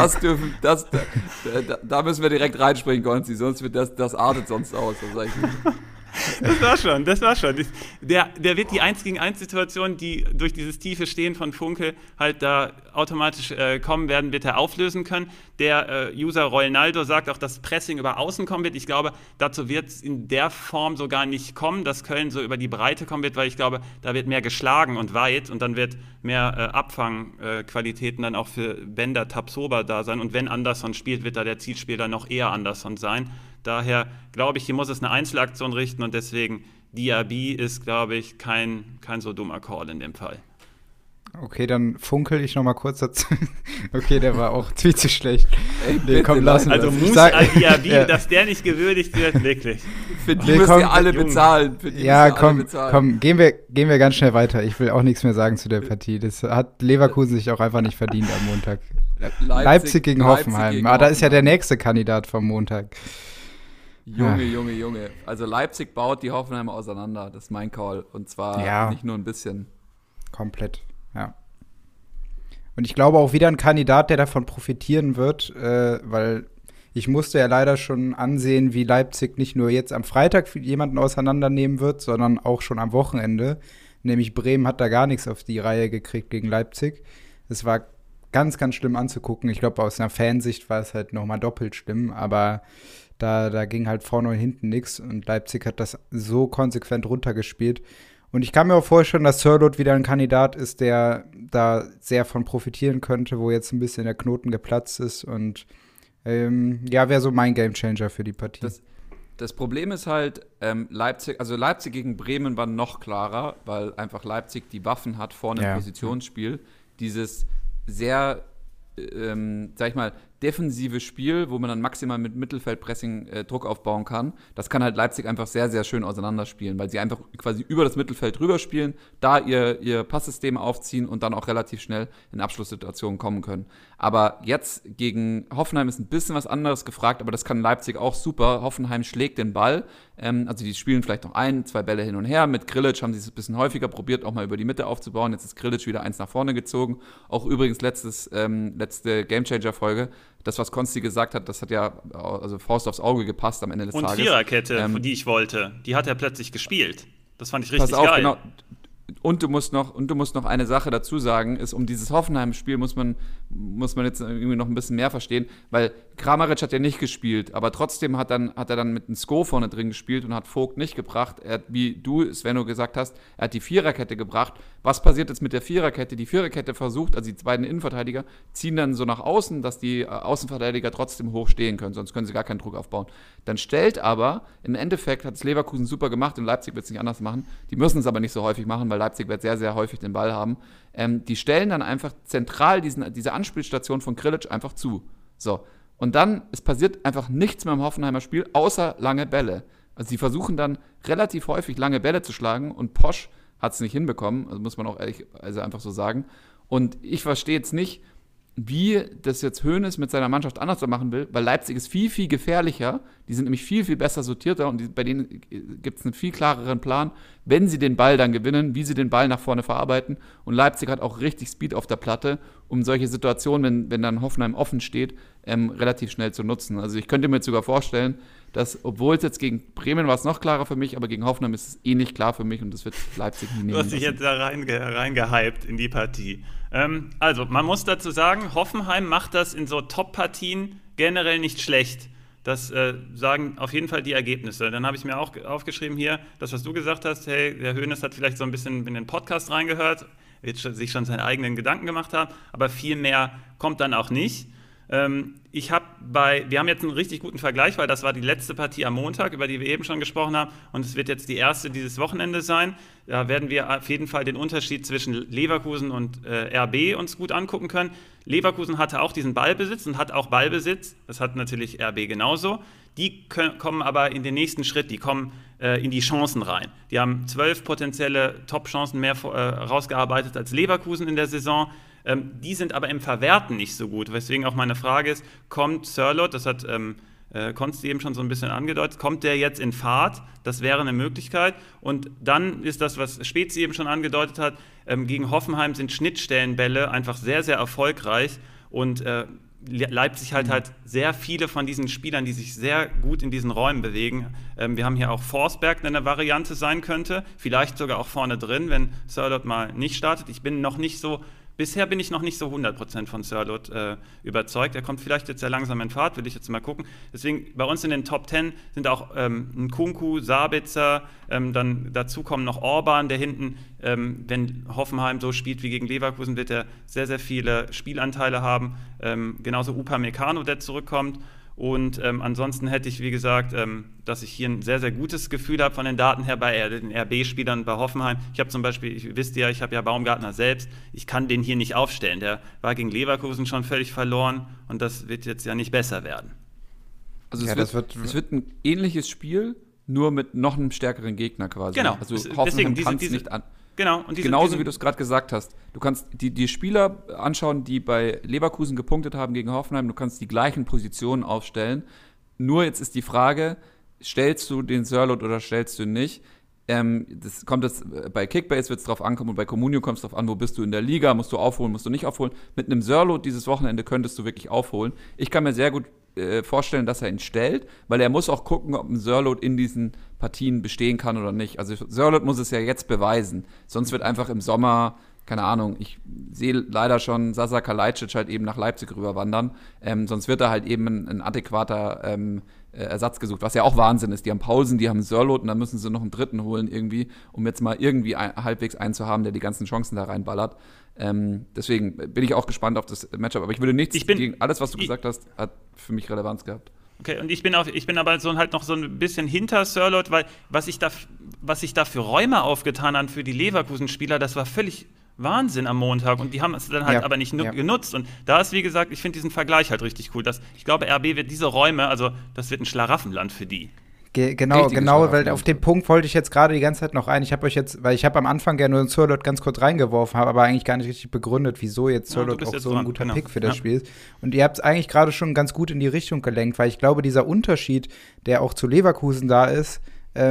da müssen wir direkt reinspringen, Gonzi, sonst wird das artet sonst aus. Das sag ich. Das war schon. Der wird die 1-gegen-1-Situation, die durch dieses tiefe Stehen von Funke halt da automatisch kommen werden, wird er auflösen können. Der User Ronaldo sagt auch, dass Pressing über Außen kommen wird. Ich glaube, dazu wird es in der Form so gar nicht kommen, dass Köln so über die Breite kommen wird, weil ich glaube, da wird mehr geschlagen und weit und dann wird mehr Abfangqualitäten dann auch für Bender, Tapsoba da sein. Und wenn Anderson spielt, wird da der Zielspieler noch eher Anderson sein. Daher glaube ich, hier muss es eine Einzelaktion richten und deswegen Diaby ist, glaube ich, kein so dummer Call in dem Fall. Okay, dann funkel ich noch mal kurz dazu. Okay, der war auch viel zu schlecht. Lassen also Mousse à Diaby, dass der nicht gewürdigt wird, wirklich. Für die müsst ihr alle bezahlen. Komm, gehen wir ganz schnell weiter. Ich will auch nichts mehr sagen zu der Partie. Das hat Leverkusen sich auch einfach nicht verdient am Montag. Leipzig gegen Hoffenheim. Da ist ja der nächste Kandidat vom Montag. Junge. Also Leipzig baut die Hoffenheimer auseinander. Das ist mein Call. Und zwar nicht nur ein bisschen. Komplett, ja. Und ich glaube auch wieder ein Kandidat, der davon profitieren wird, weil ich musste ja leider schon ansehen, wie Leipzig nicht nur jetzt am Freitag jemanden auseinandernehmen wird, sondern auch schon am Wochenende. Nämlich Bremen hat da gar nichts auf die Reihe gekriegt gegen Leipzig. Es war ganz, ganz schlimm anzugucken. Ich glaube, aus einer Fansicht war es halt nochmal doppelt schlimm, aber da ging halt vorne und hinten nichts und Leipzig hat das so konsequent runtergespielt. Und ich kann mir auch vorstellen, dass Sörloth wieder ein Kandidat ist, der da sehr von profitieren könnte, wo jetzt ein bisschen der Knoten geplatzt ist. Und wäre so mein Gamechanger für die Partie. Das Problem ist halt, Leipzig gegen Bremen war noch klarer, weil einfach Leipzig die Waffen hat vorne im Positionsspiel. Dieses sehr, sag ich mal, defensive Spiel, wo man dann maximal mit Mittelfeldpressing Druck aufbauen kann. Das kann halt Leipzig einfach sehr, sehr schön auseinanderspielen, weil sie einfach quasi über das Mittelfeld rüberspielen, da ihr Passsystem aufziehen und dann auch relativ schnell in Abschlusssituationen kommen können. Aber jetzt gegen Hoffenheim ist ein bisschen was anderes gefragt, aber das kann Leipzig auch super. Hoffenheim schlägt den Ball, also die spielen vielleicht noch 1-2 Bälle hin und her. Mit Grillitsch haben sie es ein bisschen häufiger probiert, auch mal über die Mitte aufzubauen. Jetzt ist Grillitsch wieder 1 nach vorne gezogen. Auch übrigens letzte Gamechanger-Folge. Das, was Konsti gesagt hat, das hat ja also Faust aufs Auge gepasst am Ende des Tages. Und Viererkette, die ich wollte, die hat er plötzlich gespielt. Das fand ich richtig geil. Genau. Und du musst noch eine Sache dazu sagen, ist, um dieses Hoffenheim-Spiel muss man jetzt irgendwie noch ein bisschen mehr verstehen, weil Kramaric hat ja nicht gespielt, aber trotzdem hat er dann mit einem Sko vorne drin gespielt und hat Vogt nicht gebracht. Er hat, wie du, Svenno, gesagt hast, er hat die Viererkette gebracht. Was passiert jetzt mit der Viererkette? Die Viererkette versucht, also die beiden Innenverteidiger ziehen dann so nach außen, dass die Außenverteidiger trotzdem hoch stehen können, sonst können sie gar keinen Druck aufbauen. Dann stellt aber, im Endeffekt hat es Leverkusen super gemacht, in Leipzig wird es nicht anders machen, die müssen es aber nicht so häufig machen, weil Leipzig wird sehr, sehr häufig den Ball haben. Die stellen dann einfach zentral diese Anspielstation von Krilic einfach zu. So. Und dann, es passiert einfach nichts mehr im Hoffenheimer Spiel, außer lange Bälle. Also sie versuchen dann relativ häufig lange Bälle zu schlagen und Posch hat es nicht hinbekommen, also muss man auch ehrlich, also einfach so sagen. Und ich verstehe jetzt nicht, wie das jetzt Hoeneß mit seiner Mannschaft anders machen will, weil Leipzig ist viel, viel gefährlicher. Die sind nämlich viel, viel besser sortierter und bei denen gibt es einen viel klareren Plan, wenn sie den Ball dann gewinnen, wie sie den Ball nach vorne verarbeiten. Und Leipzig hat auch richtig Speed auf der Platte, um solche Situationen, wenn dann Hoffenheim offen steht, relativ schnell zu nutzen. Also ich könnte mir jetzt sogar vorstellen, dass, obwohl es jetzt gegen Bremen war es noch klarer für mich, aber gegen Hoffenheim ist es ähnlich klar für mich und das wird Leipzig nie nehmen. Du hast dich jetzt da reingehypt in die Partie. Also, man muss dazu sagen, Hoffenheim macht das in so Top-Partien generell nicht schlecht. Das sagen auf jeden Fall die Ergebnisse. Dann habe ich mir auch aufgeschrieben hier, das, was du gesagt hast, hey, der Hoeneß hat vielleicht so ein bisschen in den Podcast reingehört, wird sich schon seine eigenen Gedanken gemacht haben, aber viel mehr kommt dann auch nicht. Wir haben jetzt einen richtig guten Vergleich, weil das war die letzte Partie am Montag, über die wir eben schon gesprochen haben, und es wird jetzt die erste dieses Wochenende sein. Da werden wir auf jeden Fall den Unterschied zwischen Leverkusen und RB uns gut angucken können. Leverkusen hatte auch diesen Ballbesitz und hat auch Ballbesitz, das hat natürlich RB genauso. Die kommen aber in den nächsten Schritt, die kommen in die Chancen rein. Die haben 12 potenzielle Top-Chancen mehr rausgearbeitet als Leverkusen in der Saison. Die sind aber im Verwerten nicht so gut, weswegen auch meine Frage ist, kommt Sørloth, das hat Konsti eben schon so ein bisschen angedeutet, kommt der jetzt in Fahrt? Das wäre eine Möglichkeit. Und dann ist das, was Spezi eben schon angedeutet hat, gegen Hoffenheim sind Schnittstellenbälle einfach sehr, sehr erfolgreich und Leipzig halt sehr viele von diesen Spielern, die sich sehr gut in diesen Räumen bewegen. Wir haben hier auch Forsberg, der eine Variante sein könnte, vielleicht sogar auch vorne drin, wenn Sørloth mal nicht startet. Bisher bin ich noch nicht so 100% von Sørloth überzeugt. Er kommt vielleicht jetzt sehr langsam in Fahrt, will ich jetzt mal gucken. Deswegen bei uns in den Top 10 sind auch Nkunku, Sabitzer, dann dazu kommen noch Orban, der hinten, wenn Hoffenheim so spielt wie gegen Leverkusen, wird er sehr, sehr viele Spielanteile haben. Genauso Upamecano, der zurückkommt. Und ansonsten hätte ich, wie gesagt, dass ich hier ein sehr, sehr gutes Gefühl habe von den Daten her bei den RB-Spielern bei Hoffenheim. Ich habe zum Beispiel, ich habe ja Baumgartner selbst, ich kann den hier nicht aufstellen. Der war gegen Leverkusen schon völlig verloren und das wird jetzt ja nicht besser werden. Also es wird ein ähnliches Spiel, nur mit noch einem stärkeren Gegner quasi. Genau. Also Hoffenheim kann es nicht an. Genau. Und genauso wie du es gerade gesagt hast. Du kannst die Spieler anschauen, die bei Leverkusen gepunktet haben gegen Hoffenheim. Du kannst die gleichen Positionen aufstellen. Nur jetzt ist die Frage, stellst du den Sørloth oder stellst du ihn nicht? Das kommt jetzt, bei Kickbase wird es drauf ankommen und bei Comunio kommt es drauf an, wo bist du in der Liga, musst du aufholen, musst du nicht aufholen. Mit einem Sørloth dieses Wochenende könntest du wirklich aufholen. Ich kann mir sehr gut vorstellen, dass er ihn stellt, weil er muss auch gucken, ob ein Sørloth in diesen Partien bestehen kann oder nicht. Also Sørloth muss es ja jetzt beweisen, sonst wird einfach im Sommer, keine Ahnung, ich sehe leider schon Sasa Kalajdzic halt eben nach Leipzig rüberwandern, sonst wird da halt eben ein adäquater Ersatz gesucht, was ja auch Wahnsinn ist. Die haben Pausen, die haben Sørloth und dann müssen sie noch einen dritten holen irgendwie, um jetzt mal irgendwie halbwegs einen zu haben, der die ganzen Chancen da reinballert. Deswegen bin ich auch gespannt auf das Matchup. Aber ich würde nichts gegen alles, was du gesagt hast, hat für mich Relevanz gehabt. Okay, und ich bin aber halt noch so ein bisschen hinter Sørloth, weil was sich da für Räume aufgetan haben für die Leverkusen-Spieler, das war völlig Wahnsinn am Montag und die haben es dann halt aber nicht genutzt. Und da ist, wie gesagt, ich finde diesen Vergleich halt richtig cool. Ich glaube, RB wird diese Räume, also das wird ein Schlaraffenland für die. Genau, weil auf den Punkt wollte ich jetzt gerade die ganze Zeit noch ein. Ich habe am Anfang gerne nur Sørloth ganz kurz reingeworfen, habe aber eigentlich gar nicht richtig begründet, wieso jetzt Sørloth auch so ein guter Pick für das Spiel ist. Und ihr habt es eigentlich gerade schon ganz gut in die Richtung gelenkt, weil ich glaube, dieser Unterschied, der auch zu Leverkusen da ist,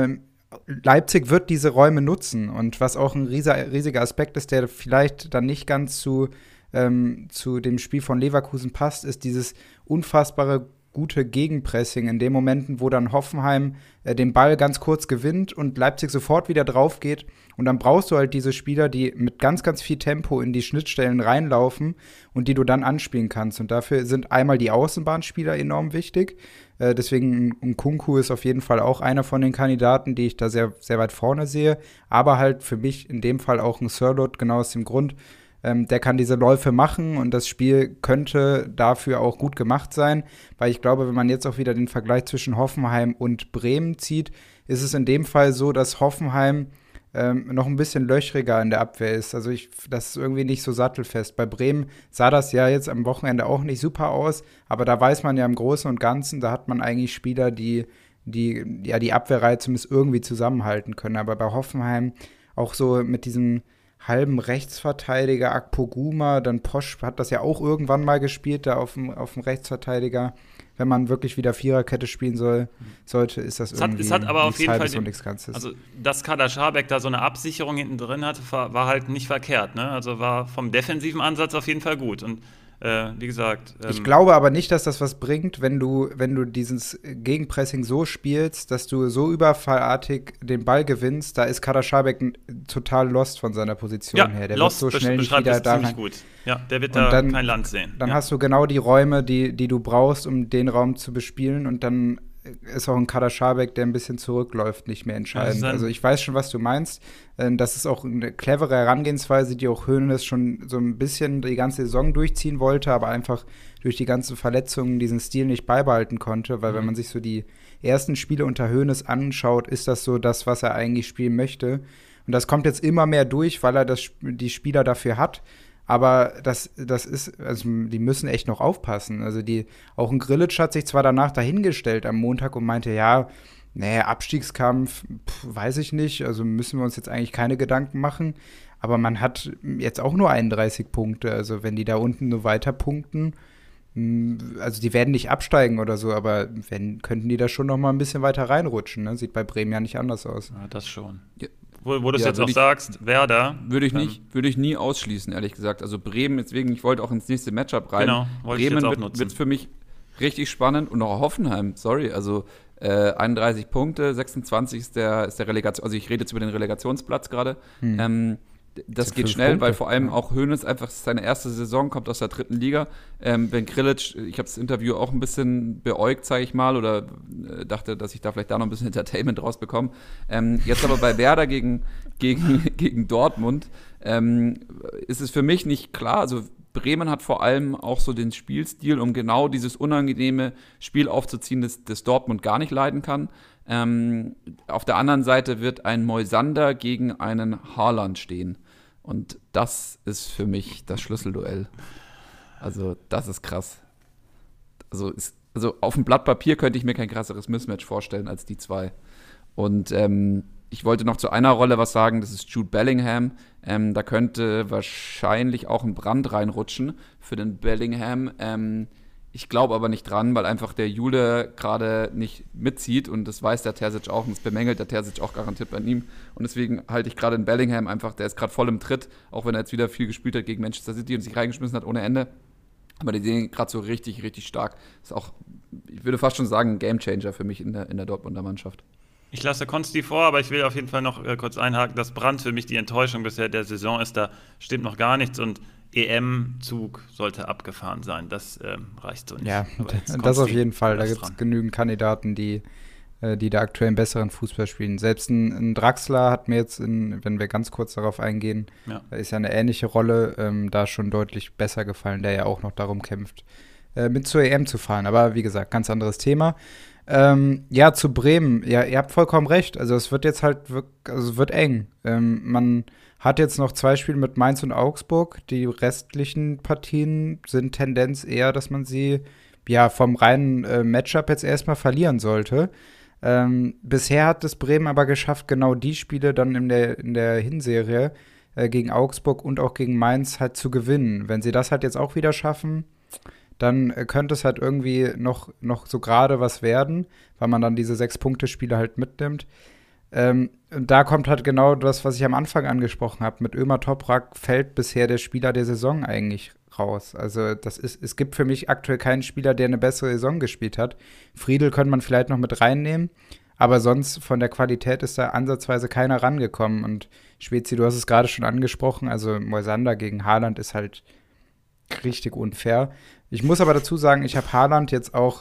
Leipzig wird diese Räume nutzen. Und was auch ein riesiger Aspekt ist, der vielleicht dann nicht ganz zu dem Spiel von Leverkusen passt, ist dieses unfassbare gute Gegenpressing in den Momenten, wo dann Hoffenheim den Ball ganz kurz gewinnt und Leipzig sofort wieder drauf geht. Und dann brauchst du halt diese Spieler, die mit ganz, ganz viel Tempo in die Schnittstellen reinlaufen und die du dann anspielen kannst. Und dafür sind einmal die Außenbahnspieler enorm wichtig. Deswegen Nkunku ist auf jeden Fall auch einer von den Kandidaten, die ich da sehr, sehr weit vorne sehe. Aber halt für mich in dem Fall auch ein Sørloth, genau aus dem Grund, der kann diese Läufe machen und das Spiel könnte dafür auch gut gemacht sein, weil ich glaube, wenn man jetzt auch wieder den Vergleich zwischen Hoffenheim und Bremen zieht, ist es in dem Fall so, dass Hoffenheim noch ein bisschen löchriger in der Abwehr ist. Also das ist irgendwie nicht so sattelfest. Bei Bremen sah das ja jetzt am Wochenende auch nicht super aus, aber da weiß man ja im Großen und Ganzen, da hat man eigentlich Spieler, die die Abwehrreihe zumindest irgendwie zusammenhalten können. Aber bei Hoffenheim auch so mit diesem halben Rechtsverteidiger Akpoguma, dann Posch hat das ja auch irgendwann mal gespielt, da auf dem Rechtsverteidiger. Wenn man wirklich wieder Viererkette spielen sollte, ist das irgendwie es hat aber auf jeden Fall nichts Ganzes. Also, dass Kader Schabek da so eine Absicherung hinten drin hatte, war halt nicht verkehrt. Ne? Also war vom defensiven Ansatz auf jeden Fall gut. Und wie gesagt. Ich glaube aber nicht, dass das was bringt, wenn du dieses Gegenpressing so spielst, dass du so überfallartig den Ball gewinnst. Da ist Kader Schabek total lost von seiner Position her. Der lost wird so schnell nicht wieder da rein. Gut. Ja, der wird da kein Land sehen. Dann hast du genau die Räume, die du brauchst, um den Raum zu bespielen. Und dann ist auch ein Kader Schabek, der ein bisschen zurückläuft, nicht mehr entscheidend. Also ich weiß schon, was du meinst. Das ist auch eine clevere Herangehensweise, die auch Hoeneß schon so ein bisschen die ganze Saison durchziehen wollte, aber einfach durch die ganzen Verletzungen diesen Stil nicht beibehalten konnte, weil wenn man sich so die ersten Spiele unter Hoeneß anschaut, ist das so das, was er eigentlich spielen möchte. Und das kommt jetzt immer mehr durch, weil er die Spieler dafür hat. Aber das ist, also die müssen echt noch aufpassen. Also auch ein Grillitsch hat sich zwar danach dahingestellt am Montag und meinte, ja, Abstiegskampf, weiß ich nicht, also müssen wir uns jetzt eigentlich keine Gedanken machen. Aber man hat jetzt auch nur 31 Punkte, also wenn die da unten nur weiter punkten, also die werden nicht absteigen oder so, aber könnten die da schon noch mal ein bisschen weiter reinrutschen, ne? Sieht bei Bremen ja nicht anders aus. Ja, das schon. Ja. Wo du es jetzt auch sagst, Werder. Würde ich nie ausschließen, ehrlich gesagt. Also Bremen, deswegen, ich wollte auch ins nächste Matchup rein. Genau, Bremen wird für mich richtig spannend und auch Hoffenheim, also 31 Punkte, 26 ist der Relegation, also ich rede jetzt über den Relegationsplatz gerade. Das geht schnell, Punkte, weil vor allem auch Hoeneß einfach seine erste Saison, kommt aus der 3. Liga. Wenn Grillitsch, ich habe das Interview auch ein bisschen beäugt, sage ich mal, oder dachte, dass ich da vielleicht da noch ein bisschen Entertainment rausbekomme. Jetzt aber bei Werder gegen Dortmund ist es für mich nicht klar. Also Bremen hat vor allem auch so den Spielstil, um genau dieses unangenehme Spiel aufzuziehen, das Dortmund gar nicht leiden kann. Auf der anderen Seite wird ein Moisander gegen einen Haaland stehen. Und das ist für mich das Schlüsselduell. Also, das ist krass. Also auf dem Blatt Papier könnte ich mir kein krasseres Mismatch vorstellen als die zwei. Und ich wollte noch zu einer Rolle was sagen, das ist Jude Bellingham. Da könnte wahrscheinlich auch ein Brand reinrutschen für den Bellingham. Ich glaube aber nicht dran, weil einfach der Jule gerade nicht mitzieht und das weiß der Terzic auch und das bemängelt der Terzic auch garantiert bei ihm. Und deswegen halte ich gerade den Bellingham einfach, der ist gerade voll im Tritt, auch wenn er jetzt wieder viel gespielt hat gegen Manchester City und sich reingeschmissen hat ohne Ende. Aber die sehen gerade so richtig, richtig stark. Ist auch, ich würde fast schon sagen, ein Gamechanger für mich in der Dortmunder Mannschaft. Ich lasse Konsti vor, aber ich will auf jeden Fall noch kurz einhaken, dass Brandt für mich die Enttäuschung bisher der Saison ist. Da stimmt noch gar nichts und EM-Zug sollte abgefahren sein. Das reicht so nicht. Ja, das auf jeden Fall. Da gibt es genügend Kandidaten, die da aktuell einen besseren Fußball spielen. Selbst ein Draxler hat mir jetzt, wenn wir ganz kurz darauf eingehen, ist ja eine ähnliche Rolle, da schon deutlich besser gefallen, der ja auch noch darum kämpft, mit zur EM zu fahren. Aber wie gesagt, ganz anderes Thema. Zu Bremen. Ja, ihr habt vollkommen recht. Also es wird jetzt wird eng. Man hat jetzt noch 2 Spiele mit Mainz und Augsburg. Die restlichen Partien sind Tendenz eher, dass man sie vom reinen Matchup jetzt erstmal verlieren sollte. Bisher hat es Bremen aber geschafft, genau die Spiele dann in der Hinserie gegen Augsburg und auch gegen Mainz halt zu gewinnen. Wenn sie das halt jetzt auch wieder schaffen, dann könnte es halt irgendwie noch so gerade was werden, weil man dann diese 6-Punkte-Spiele halt mitnimmt. da kommt halt genau das, was ich am Anfang angesprochen habe. Mit Ömer Toprak fällt bisher der Spieler der Saison eigentlich raus. Also es gibt für mich aktuell keinen Spieler, der eine bessere Saison gespielt hat. Friedel könnte man vielleicht noch mit reinnehmen, aber sonst von der Qualität ist da ansatzweise keiner rangekommen. Und Schwezi, du hast es gerade schon angesprochen, also Moisander gegen Haaland ist halt richtig unfair. Ich muss aber dazu sagen, ich habe Haaland jetzt auch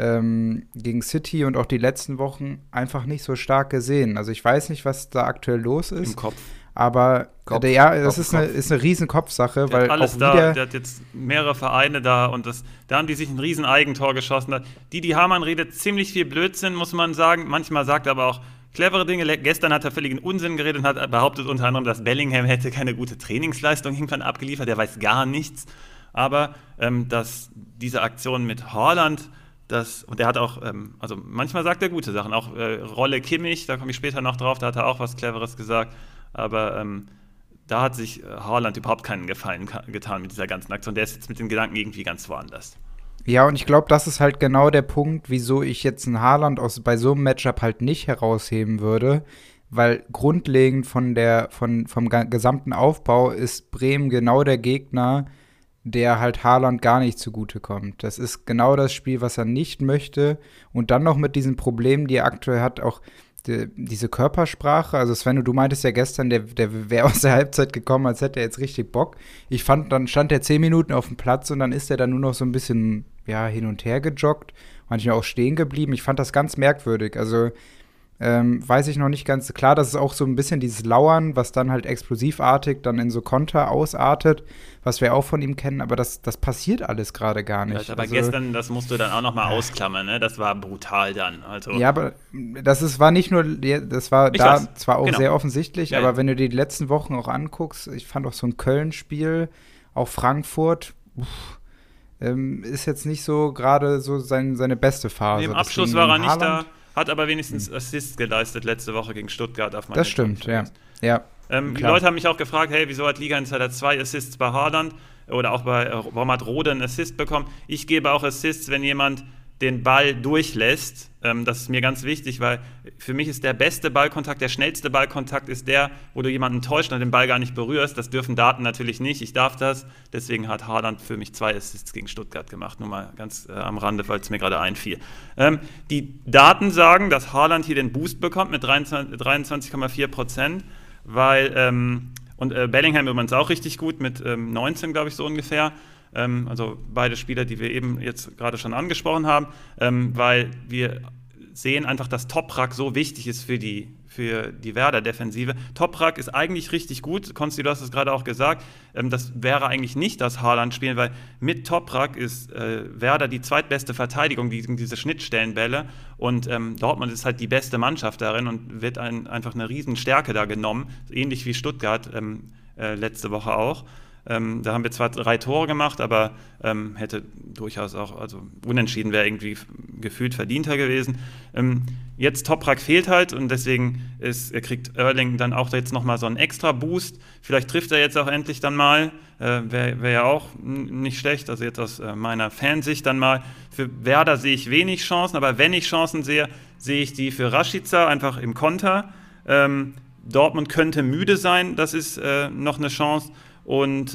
gegen City und auch die letzten Wochen einfach nicht so stark gesehen. Also ich weiß nicht, was da aktuell los ist. Im Kopf. Aber das ist eine riesen Kopfsache, der weil hat alles auch da, der hat jetzt mehrere Vereine da und da haben die sich ein riesen Eigentor geschossen. Die Hamann redet ziemlich viel Blödsinn, muss man sagen. Manchmal sagt er aber auch clevere Dinge. Gestern hat er völligen Unsinn geredet und hat behauptet unter anderem, dass Bellingham hätte keine gute Trainingsleistung irgendwann abgeliefert. Der weiß gar nichts. Aber dass diese Aktion mit Haaland, und der hat auch, also manchmal sagt er gute Sachen, auch Rolle Kimmich, da komme ich später noch drauf, da hat er auch was Cleveres gesagt, aber da hat sich Haaland überhaupt keinen Gefallen getan mit dieser ganzen Aktion, der ist jetzt mit den Gedanken irgendwie ganz woanders. Ja, und ich glaube, das ist halt genau der Punkt, wieso ich jetzt einen Haaland bei so einem Matchup halt nicht herausheben würde, weil grundlegend vom gesamten Aufbau ist Bremen genau der Gegner, der halt Haaland gar nicht zugutekommt. Das ist genau das Spiel, was er nicht möchte. Und dann noch mit diesen Problemen, die er aktuell hat, auch diese Körpersprache. Also Sven, du meintest ja gestern, der wäre aus der Halbzeit gekommen, als hätte er jetzt richtig Bock. Ich fand, dann stand er 10 Minuten auf dem Platz und dann ist er dann nur noch so ein bisschen hin und her gejoggt, manchmal auch stehen geblieben. Ich fand das ganz merkwürdig. Also weiß ich noch nicht ganz klar, das ist auch so ein bisschen dieses Lauern, was dann halt explosivartig dann in so Konter ausartet, was wir auch von ihm kennen, aber das passiert alles gerade gar nicht. Aber gestern, das musst du dann auch noch mal ausklammern, ne? Das war brutal dann. Also. Ja, aber war nicht nur, das war zwar auch sehr offensichtlich, ja, aber wenn du dir die letzten Wochen auch anguckst, ich fand auch so ein Köln-Spiel, auch Frankfurt, ist jetzt nicht so gerade so seine beste Phase. Im Abschluss war er nicht da. Hat aber wenigstens Assists geleistet letzte Woche gegen Stuttgart. Das stimmt, ja. Die Leute haben mich auch gefragt, hey, wieso hat Liga Insider 2 Assists bei Haaland oder auch warum hat Rode einen Assist bekommen? Ich gebe auch Assists, wenn jemand den Ball durchlässt. Das ist mir ganz wichtig, weil für mich ist der beste Ballkontakt, der schnellste Ballkontakt ist der, wo du jemanden täuscht und den Ball gar nicht berührst. Das dürfen Daten natürlich nicht. Ich darf das. Deswegen hat Haaland für mich 2 Assists gegen Stuttgart gemacht. Nur mal ganz am Rande, weil es mir gerade einfiel. Die Daten sagen, dass Haaland hier den Boost bekommt mit 23,4%, weil Bellingham übrigens auch richtig gut mit 19, glaube ich, so ungefähr. Also beide Spieler, die wir eben jetzt gerade schon angesprochen haben, weil wir sehen einfach, dass Toprak so wichtig ist für die Werder-Defensive. Toprak ist eigentlich richtig gut, Konsti, du hast es gerade auch gesagt, das wäre eigentlich nicht das Haaland-Spielen, weil mit Toprak ist Werder die zweitbeste Verteidigung gegen diese Schnittstellenbälle und Dortmund ist halt die beste Mannschaft darin und wird einfach eine Riesenstärke da genommen, ähnlich wie Stuttgart letzte Woche auch. Da haben wir zwar 3 Tore gemacht, aber hätte durchaus auch, also unentschieden wäre irgendwie gefühlt verdienter gewesen. Jetzt Toprak fehlt halt und deswegen kriegt Erling dann auch jetzt nochmal so einen extra Boost. Vielleicht trifft er jetzt auch endlich dann mal, wäre ja auch nicht schlecht, also jetzt aus meiner Fansicht dann mal. Für Werder sehe ich wenig Chancen, aber wenn ich Chancen sehe, sehe ich die für Rashica einfach im Konter. Dortmund könnte müde sein, das ist noch eine Chance. Und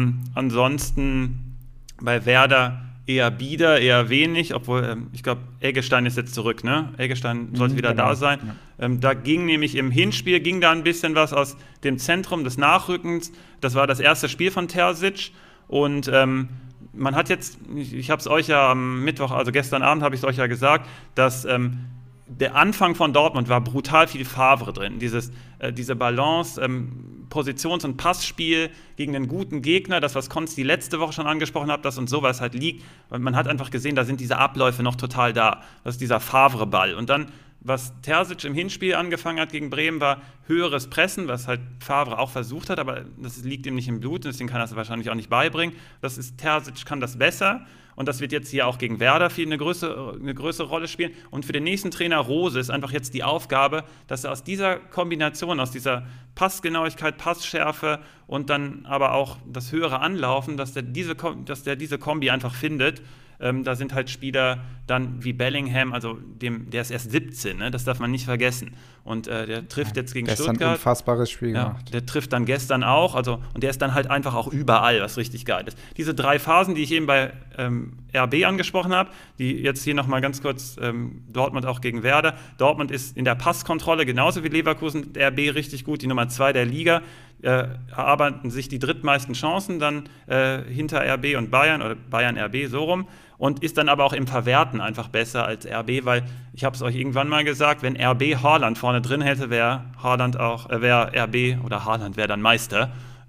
ansonsten bei Werder eher Bieder, eher wenig, obwohl ich glaube, Eggestein ist jetzt zurück, ne? Eggestein sollte wieder da sein. Ja. Da ging nämlich im Hinspiel, da ein bisschen was aus dem Zentrum des Nachrückens. Das war das erste Spiel von Terzic und man hat jetzt, ich habe es euch ja am Mittwoch, also gestern Abend habe ich es euch ja gesagt, dass der Anfang von Dortmund war brutal viel Favre drin. Diese Balance, Positions- und Passspiel gegen einen guten Gegner, das, was Konsti letzte Woche schon angesprochen hat, dass uns sowas halt liegt. Und man hat einfach gesehen, da sind diese Abläufe noch total da. Das ist dieser Favre-Ball. Und dann, was Terzic im Hinspiel angefangen hat gegen Bremen, war höheres Pressen, was halt Favre auch versucht hat, aber das liegt ihm nicht im Blut, deswegen kann er es wahrscheinlich auch nicht beibringen. Terzic kann das besser. Und das wird jetzt hier auch gegen Werder eine größere Rolle spielen. Und für den nächsten Trainer Rose ist einfach jetzt die Aufgabe, dass er aus dieser Kombination, aus dieser Passgenauigkeit, Passschärfe und dann aber auch das höhere Anlaufen, dass der diese Kombi einfach findet. Da sind halt Spieler dann wie Bellingham, also der ist erst 17, ne? Das darf man nicht vergessen. Und der trifft jetzt gegen Stuttgart. Gestern ein unfassbares Spiel gemacht. Der trifft dann gestern auch. Und der ist dann halt einfach auch überall, was richtig geil ist. Diese 3 Phasen, die ich eben bei RB angesprochen habe, die jetzt hier nochmal ganz kurz Dortmund auch gegen Werder. Dortmund ist in der Passkontrolle genauso wie Leverkusen, RB richtig gut, die Nummer 2 der Liga. Erarbeiten sich die drittmeisten Chancen dann hinter RB und Bayern oder Bayern-RB so rum und ist dann aber auch im Verwerten einfach besser als RB, weil ich habe es euch irgendwann mal gesagt, wenn RB Haaland vorne drin hätte, wäre RB oder Haaland wäre dann Meister.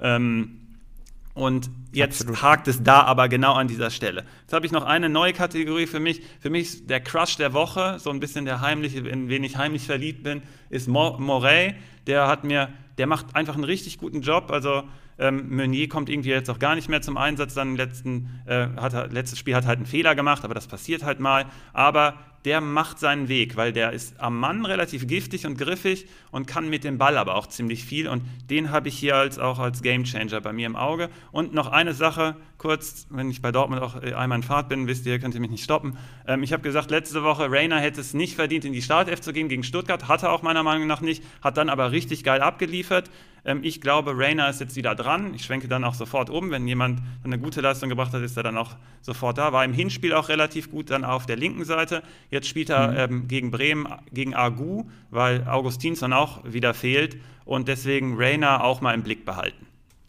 Und jetzt Absolut. Hakt es da aber genau an dieser Stelle. Jetzt habe ich noch eine neue Kategorie für mich. Für mich ist der Crush der Woche, so ein bisschen der heimliche, in wen ich heimlich verliebt bin, ist Morey. Der macht einfach einen richtig guten Job. Also Meunier kommt irgendwie jetzt auch gar nicht mehr zum Einsatz. Dann letztes Spiel hat er halt einen Fehler gemacht, aber das passiert halt mal. Aber der macht seinen Weg, weil der ist am Mann relativ giftig und griffig und kann mit dem Ball aber auch ziemlich viel. Und den habe ich hier auch als Gamechanger bei mir im Auge. Und noch eine Sache, kurz, wenn ich bei Dortmund auch einmal in Fahrt bin, wisst ihr, könnt ihr mich nicht stoppen. Ich habe gesagt, letzte Woche, Reina hätte es nicht verdient, in die Startelf zu gehen gegen Stuttgart. Hat er auch meiner Meinung nach nicht, hat dann aber richtig geil abgeliefert. Ich glaube, Reina ist jetzt wieder dran. Ich schwenke dann auch sofort um. Wenn jemand eine gute Leistung gebracht hat, ist er dann auch sofort da. War im Hinspiel auch relativ gut dann auf der linken Seite. Jetzt spielt er gegen Bremen, gegen Agu, weil Augustinsson auch wieder fehlt. Und deswegen Reina auch mal im Blick behalten.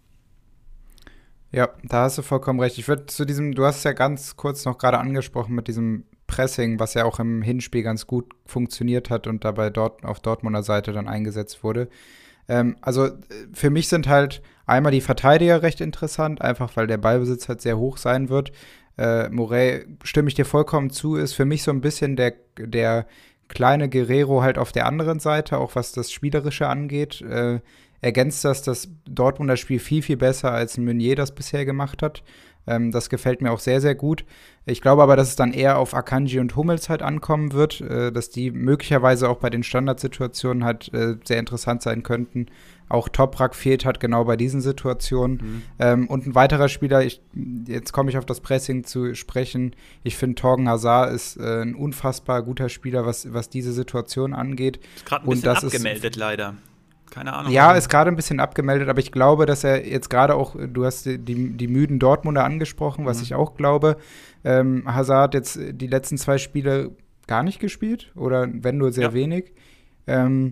Ja, da hast du vollkommen recht. Ich würde du hast es ja ganz kurz noch gerade angesprochen mit diesem Pressing, was ja auch im Hinspiel ganz gut funktioniert hat und dabei dort auf Dortmunder Seite dann eingesetzt wurde. Also für mich sind halt einmal die Verteidiger recht interessant, einfach weil der Ballbesitz halt sehr hoch sein wird. Morey, stimme ich dir vollkommen zu, ist für mich so ein bisschen der kleine Guerrero halt auf der anderen Seite, auch was das Spielerische angeht. Ergänzt das Dortmunder Spiel viel, viel besser, als Meunier das bisher gemacht hat. Das gefällt mir auch sehr, sehr gut. Ich glaube aber, dass es dann eher auf Akanji und Hummels halt ankommen wird, dass die möglicherweise auch bei den Standardsituationen halt sehr interessant sein könnten. Auch Toprak fehlt halt genau bei diesen Situationen. Und ein weiterer Spieler, jetzt komme ich auf das Pressing zu sprechen, ich finde Thorgan Hazard ist ein unfassbar guter Spieler, was diese Situation angeht. Ist gerade ein bisschen abgemeldet leider. Keine Ahnung. Ja, ist gerade ein bisschen abgemeldet, aber ich glaube, dass er jetzt gerade auch, du hast die müden Dortmunder angesprochen, was ich auch glaube. Hazard jetzt die letzten 2 Spiele gar nicht gespielt oder wenn nur sehr wenig. Kann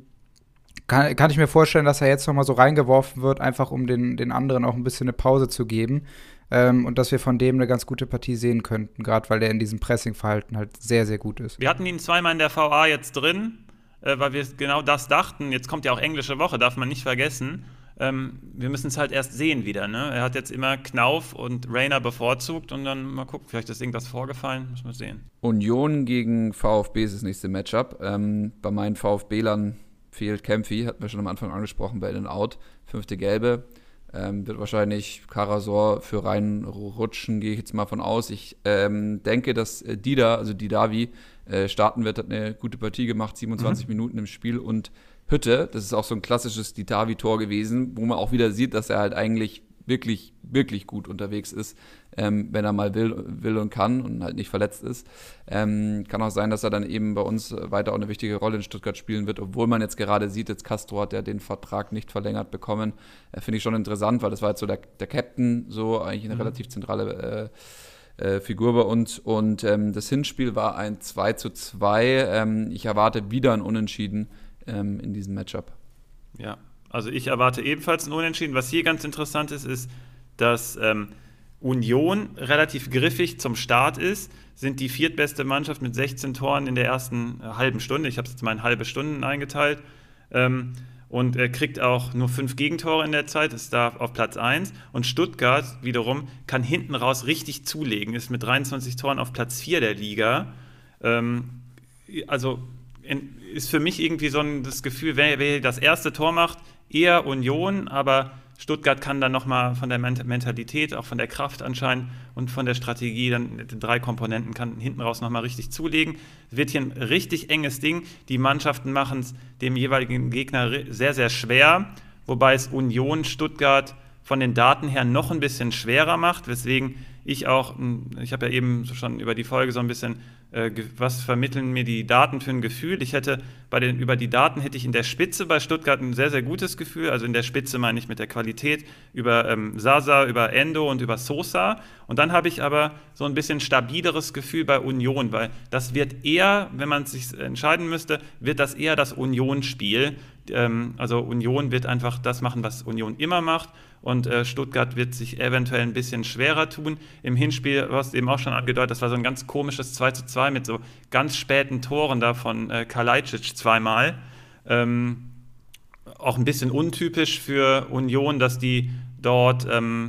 ich mir vorstellen, dass er jetzt noch mal so reingeworfen wird, einfach um den anderen auch ein bisschen eine Pause zu geben. Und dass wir von dem eine ganz gute Partie sehen könnten, gerade weil der in diesem Pressing-Verhalten halt sehr, sehr gut ist. Wir hatten ihn zweimal in der VA jetzt drin, weil wir genau das dachten. Jetzt kommt ja auch englische Woche, darf man nicht vergessen. Wir müssen es halt erst sehen wieder. Ne? Er hat jetzt immer Knauf und Reina bevorzugt und dann mal gucken, vielleicht ist irgendwas vorgefallen, müssen wir sehen. Union gegen VfB ist das nächste Matchup. Bei meinen VfB-Lern fehlt Kempfi, hatten wir schon am Anfang angesprochen, bei In Out. 5. Gelbe. Wird wahrscheinlich Karasor für reinrutschen, gehe ich jetzt mal von aus. Ich denke, dass Didavi starten wird, hat eine gute Partie gemacht, 27 Minuten im Spiel und Hütte, das ist auch so ein klassisches Didavi-Tor gewesen, wo man auch wieder sieht, dass er halt eigentlich wirklich, wirklich gut unterwegs ist, wenn er mal will und kann und halt nicht verletzt ist. Kann auch sein, dass er dann eben bei uns weiter auch eine wichtige Rolle in Stuttgart spielen wird, obwohl man jetzt gerade sieht, jetzt Castro hat ja den Vertrag nicht verlängert bekommen. Finde ich schon interessant, weil das war jetzt so der Captain, so eigentlich eine relativ zentrale Figur bei uns. Und das Hinspiel war ein 2:2. Ich erwarte wieder ein Unentschieden in diesem Matchup. Ja, also ich erwarte ebenfalls ein Unentschieden. Was hier ganz interessant ist, dass Union relativ griffig zum Start ist, sind die viertbeste Mannschaft mit 16 Toren in der ersten halben Stunde. Ich habe es jetzt mal in halbe Stunden eingeteilt. Und er kriegt auch nur 5 Gegentore in der Zeit, ist da auf Platz 1. Und Stuttgart wiederum kann hinten raus richtig zulegen, ist mit 23 Toren auf Platz 4 der Liga. Ist für mich irgendwie das Gefühl, wer das erste Tor macht, eher Union, aber Stuttgart kann dann nochmal von der Mentalität, auch von der Kraft anscheinend und von der Strategie, dann 3 Komponenten, kann hinten raus nochmal richtig zulegen. Es wird hier ein richtig enges Ding. Die Mannschaften machen es dem jeweiligen Gegner sehr, sehr schwer, wobei es Union Stuttgart von den Daten her noch ein bisschen schwerer macht, weswegen ich habe ja eben schon über die Folge so ein bisschen was vermitteln mir die Daten für ein Gefühl? Über die Daten hätte ich in der Spitze bei Stuttgart ein sehr, sehr gutes Gefühl. Also in der Spitze meine ich mit der Qualität über Sasa, über Endo und über Sosa. Und dann habe ich aber so ein bisschen stabileres Gefühl bei Union, weil das wird eher, wenn man sich entscheiden müsste, wird das eher das Union-Spiel. Also Union wird einfach das machen, was Union immer macht. Und Stuttgart wird sich eventuell ein bisschen schwerer tun. Im Hinspiel, du hast eben auch schon angedeutet, das war so ein ganz komisches 2:2 mit so ganz späten Toren da von Kalajdzic zweimal. Auch ein bisschen untypisch für Union, dass die dort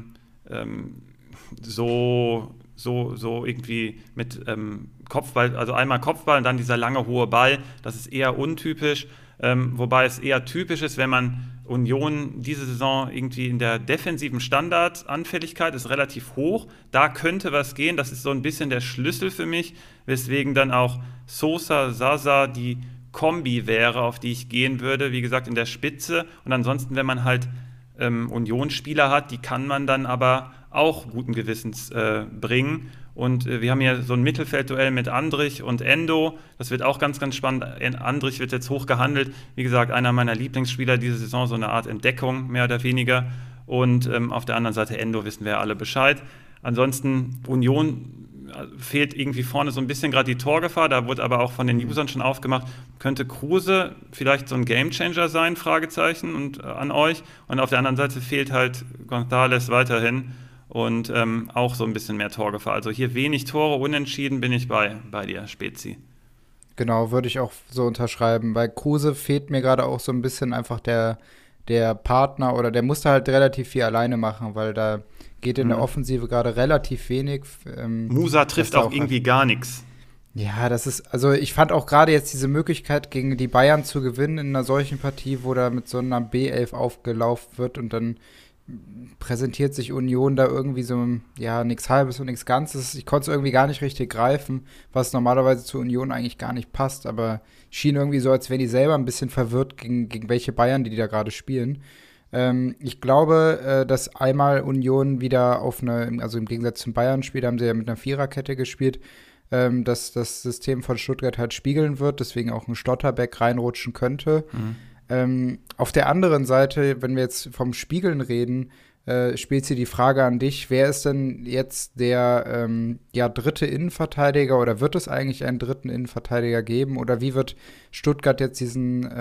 so irgendwie mit Kopfball, also einmal Kopfball und dann dieser lange hohe Ball, das ist eher untypisch. Wobei es eher typisch ist, wenn man Union diese Saison irgendwie in der defensiven Standardanfälligkeit ist relativ hoch. Da könnte was gehen. Das ist so ein bisschen der Schlüssel für mich, weswegen dann auch Sosa, Sasa die Kombi wäre, auf die ich gehen würde. Wie gesagt, in der Spitze. Und ansonsten, wenn man halt Union-Spieler hat, die kann man dann aber auch guten Gewissens bringen. Und wir haben hier so ein Mittelfeldduell mit Andrich und Endo. Das wird auch ganz, ganz spannend. Andrich wird jetzt hoch gehandelt. Wie gesagt, einer meiner Lieblingsspieler diese Saison, so eine Art Entdeckung, mehr oder weniger. Und auf der anderen Seite Endo wissen wir alle Bescheid. Ansonsten Union fehlt irgendwie vorne so ein bisschen gerade die Torgefahr. Da wurde aber auch von den Usern schon aufgemacht, könnte Kruse vielleicht so ein Gamechanger sein, Fragezeichen, und an euch. Und auf der anderen Seite fehlt halt González weiterhin. Und auch so ein bisschen mehr Torgefahr. Also hier wenig Tore, unentschieden bin ich bei dir, Spezi. Genau, würde ich auch so unterschreiben. Bei Kruse fehlt mir gerade auch so ein bisschen einfach der Partner, oder der musste halt relativ viel alleine machen, weil da geht in der Offensive gerade relativ wenig. Musa trifft auch irgendwie gar nichts. Ja, das ist, also ich fand auch gerade jetzt diese Möglichkeit, gegen die Bayern zu gewinnen in einer solchen Partie, wo da mit so einer B11 aufgelaufen wird und dann präsentiert sich Union da irgendwie so, ja, nichts Halbes und nichts Ganzes. Ich konnte es irgendwie gar nicht richtig greifen, was normalerweise zu Union eigentlich gar nicht passt, aber schien irgendwie so, als wären die selber ein bisschen verwirrt gegen welche Bayern, die da gerade spielen. Ich glaube, dass einmal Union wieder also im Gegensatz zum Bayern-Spiel, haben sie ja mit einer Viererkette gespielt, dass das System von Stuttgart halt spiegeln wird, deswegen auch ein Schlotterbeck reinrutschen könnte. Auf der anderen Seite, wenn wir jetzt vom Spiegeln reden, spielt sie die Frage an dich, wer ist denn jetzt der dritte Innenverteidiger, oder wird es eigentlich einen dritten Innenverteidiger geben, oder wie wird Stuttgart jetzt diese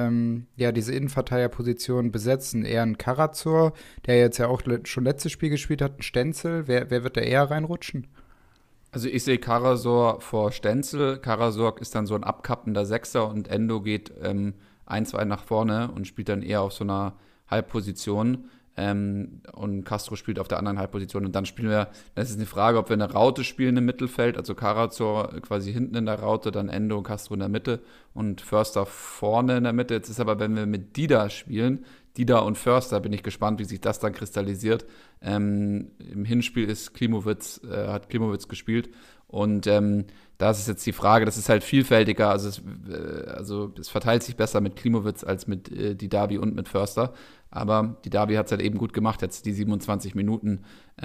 Innenverteidigerposition besetzen? Eher ein Karazor, der jetzt ja auch schon letztes Spiel gespielt hat, ein Stenzel, wer wird da eher reinrutschen? Also ich sehe Karasor vor Stenzel. Karasor ist dann so ein abkappender Sechser und Endo geht 1-2 nach vorne und spielt dann eher auf so einer Halbposition. Und Castro spielt auf der anderen Halbposition. Und dann das ist eine Frage, ob wir eine Raute spielen im Mittelfeld, also Karasor quasi hinten in der Raute, dann Endo und Castro in der Mitte und Förster vorne in der Mitte. Jetzt ist aber, wenn wir mit Dida spielen, Dida und Förster, bin ich gespannt, wie sich das dann kristallisiert. Im Hinspiel hat Klimowitz gespielt. Und da ist jetzt die Frage, das ist halt vielfältiger, also es verteilt sich besser mit Klimowitz als mit Didavi und mit Förster, aber Didavi hat es halt eben gut gemacht, jetzt die 27 Minuten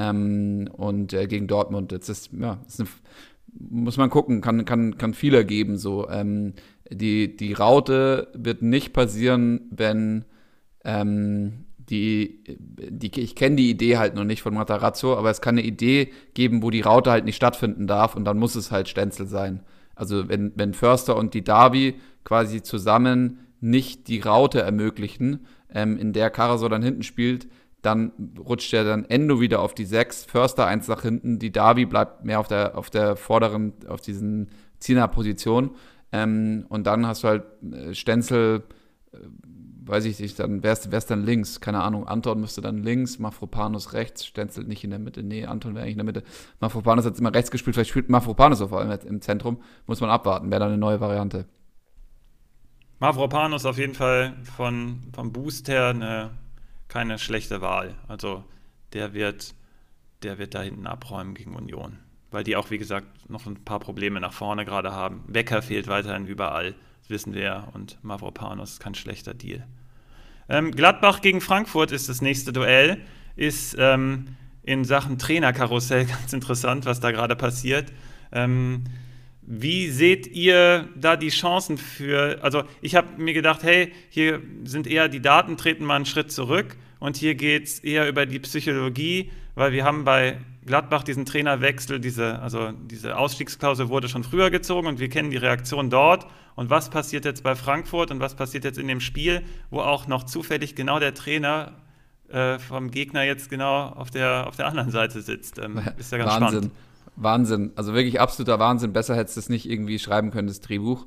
gegen Dortmund, jetzt muss man gucken, kann viel ergeben, so, die Raute wird nicht passieren, wenn ich kenne die Idee halt noch nicht von Matarazzo, aber es kann eine Idee geben, wo die Raute halt nicht stattfinden darf und dann muss es halt Stenzel sein. Also wenn Förster und Didavi quasi zusammen nicht die Raute ermöglichen, in der Karasor dann hinten spielt, dann rutscht ja dann Endo wieder auf die 6, Förster 1 nach hinten, Didavi bleibt mehr auf der vorderen, auf diesen Zehner-Position und dann hast du halt Stenzel, weiß ich nicht, dann wär's dann links, keine Ahnung, Anton müsste dann links, Mafropanos rechts, Stenzel nicht in der Mitte, nee, Anton wäre eigentlich in der Mitte, Mafropanos hat immer rechts gespielt, vielleicht spielt Mafropanos vor allem im Zentrum, muss man abwarten, wäre dann eine neue Variante. Mavropanos auf jeden Fall vom Boost her keine schlechte Wahl, also der wird da hinten abräumen gegen Union, weil die auch, wie gesagt, noch ein paar Probleme nach vorne gerade haben, Wecker fehlt weiterhin überall, das wissen wir ja, und Mavropanos ist kein schlechter Deal. Gladbach gegen Frankfurt ist das nächste Duell. Ist in Sachen Trainerkarussell ganz interessant, was da gerade passiert. Wie seht ihr da die Chancen also ich habe mir gedacht, hey, hier sind eher die Daten, treten mal einen Schritt zurück und hier geht es eher über die Psychologie, weil wir haben bei Gladbach diesen Trainerwechsel, diese Ausstiegsklausel wurde schon früher gezogen und wir kennen die Reaktion dort. Und was passiert jetzt bei Frankfurt und was passiert jetzt in dem Spiel, wo auch noch zufällig genau der Trainer vom Gegner jetzt genau auf der anderen Seite sitzt? Ist ja ganz spannend. Wahnsinn, also wirklich absoluter Wahnsinn. Besser hättest du es nicht irgendwie schreiben können, das Drehbuch.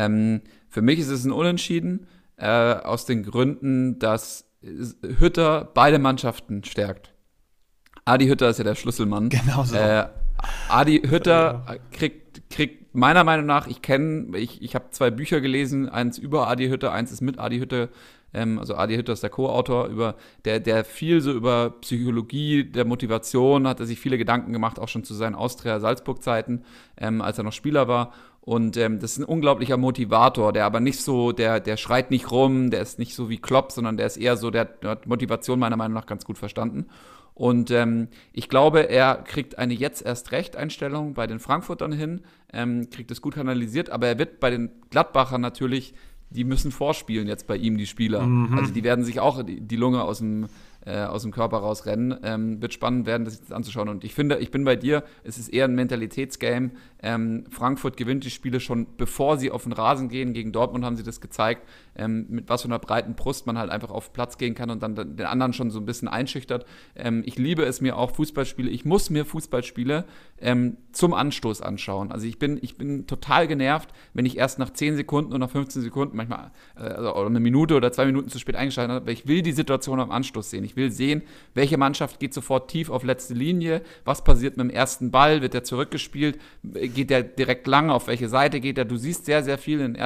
Für mich ist es ein Unentschieden, aus den Gründen, dass Hütter beide Mannschaften stärkt. Adi Hütter ist ja der Schlüsselmann. Genau so. Adi Hütter kriegt meiner Meinung nach, ich habe 2 Bücher gelesen, eins über Adi Hütter, eins ist mit Adi Hütter. Also Adi Hütter ist der Co-Autor, der viel so über Psychologie der Motivation, hat er sich viele Gedanken gemacht, auch schon zu seinen Austria-Salzburg-Zeiten, als er noch Spieler war. Und das ist ein unglaublicher Motivator, der aber nicht so, der schreit nicht rum, der ist nicht so wie Klopp, sondern der ist eher so, der hat Motivation meiner Meinung nach ganz gut verstanden. Und ich glaube, er kriegt eine Jetzt-erst-Recht-Einstellung bei den Frankfurtern hin, kriegt es gut kanalisiert, aber er wird bei den Gladbachern natürlich, die müssen vorspielen jetzt bei ihm, die Spieler. Mhm. Also die werden sich auch die Lunge aus dem Körper rausrennen. Wird spannend werden, das jetzt anzuschauen. Und ich finde, ich bin bei dir, es ist eher ein Mentalitätsgame. Frankfurt gewinnt die Spiele schon, bevor sie auf den Rasen gehen. Gegen Dortmund haben sie das gezeigt, mit was für einer breiten Brust man halt einfach auf Platz gehen kann und dann den anderen schon so ein bisschen einschüchtert. Ich liebe es mir auch Fußballspiele. Ich muss mir Fußballspiele zum Anstoß anschauen. Also ich bin total genervt, wenn ich erst nach 10 Sekunden oder nach 15 Sekunden manchmal oder eine Minute oder 2 Minuten zu spät eingeschaltet habe, weil ich will die Situation am Anstoß sehen. Ich will sehen, welche Mannschaft geht sofort tief auf letzte Linie, was passiert mit dem ersten Ball, wird der zurückgespielt, geht der direkt lang, auf welche Seite geht der. Du siehst sehr, sehr viel in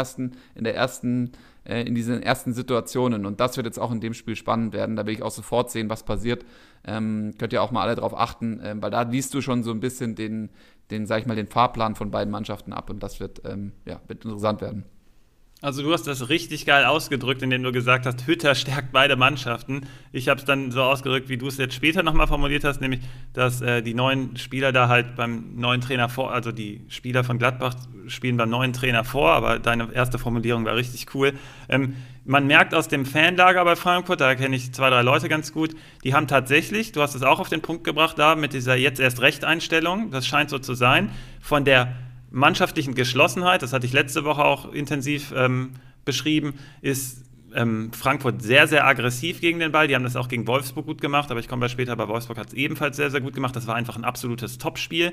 diesen ersten Situationen und das wird jetzt auch in dem Spiel spannend werden. Da will ich auch sofort sehen, was passiert. Könnt ihr auch mal alle drauf achten, weil da liest du schon so ein bisschen den Fahrplan von beiden Mannschaften ab und das wird interessant werden. Also du hast das richtig geil ausgedrückt, indem du gesagt hast, Hütter stärkt beide Mannschaften. Ich habe es dann so ausgedrückt, wie du es jetzt später nochmal formuliert hast, nämlich, dass die neuen Spieler da halt beim neuen Trainer also die Spieler von Gladbach spielen beim neuen Trainer vor, aber deine erste Formulierung war richtig cool. Man merkt aus dem Fanlager bei Frankfurt, da kenne ich 2, 3 Leute ganz gut, die haben tatsächlich, du hast es auch auf den Punkt gebracht, da mit dieser Jetzt-erst-Recht-Einstellung, das scheint so zu sein, von der mannschaftlichen Geschlossenheit, das hatte ich letzte Woche auch intensiv beschrieben, ist Frankfurt sehr, sehr aggressiv gegen den Ball. Die haben das auch gegen Wolfsburg gut gemacht, aber ich komme später, bei Wolfsburg hat es ebenfalls sehr, sehr gut gemacht. Das war einfach ein absolutes Topspiel.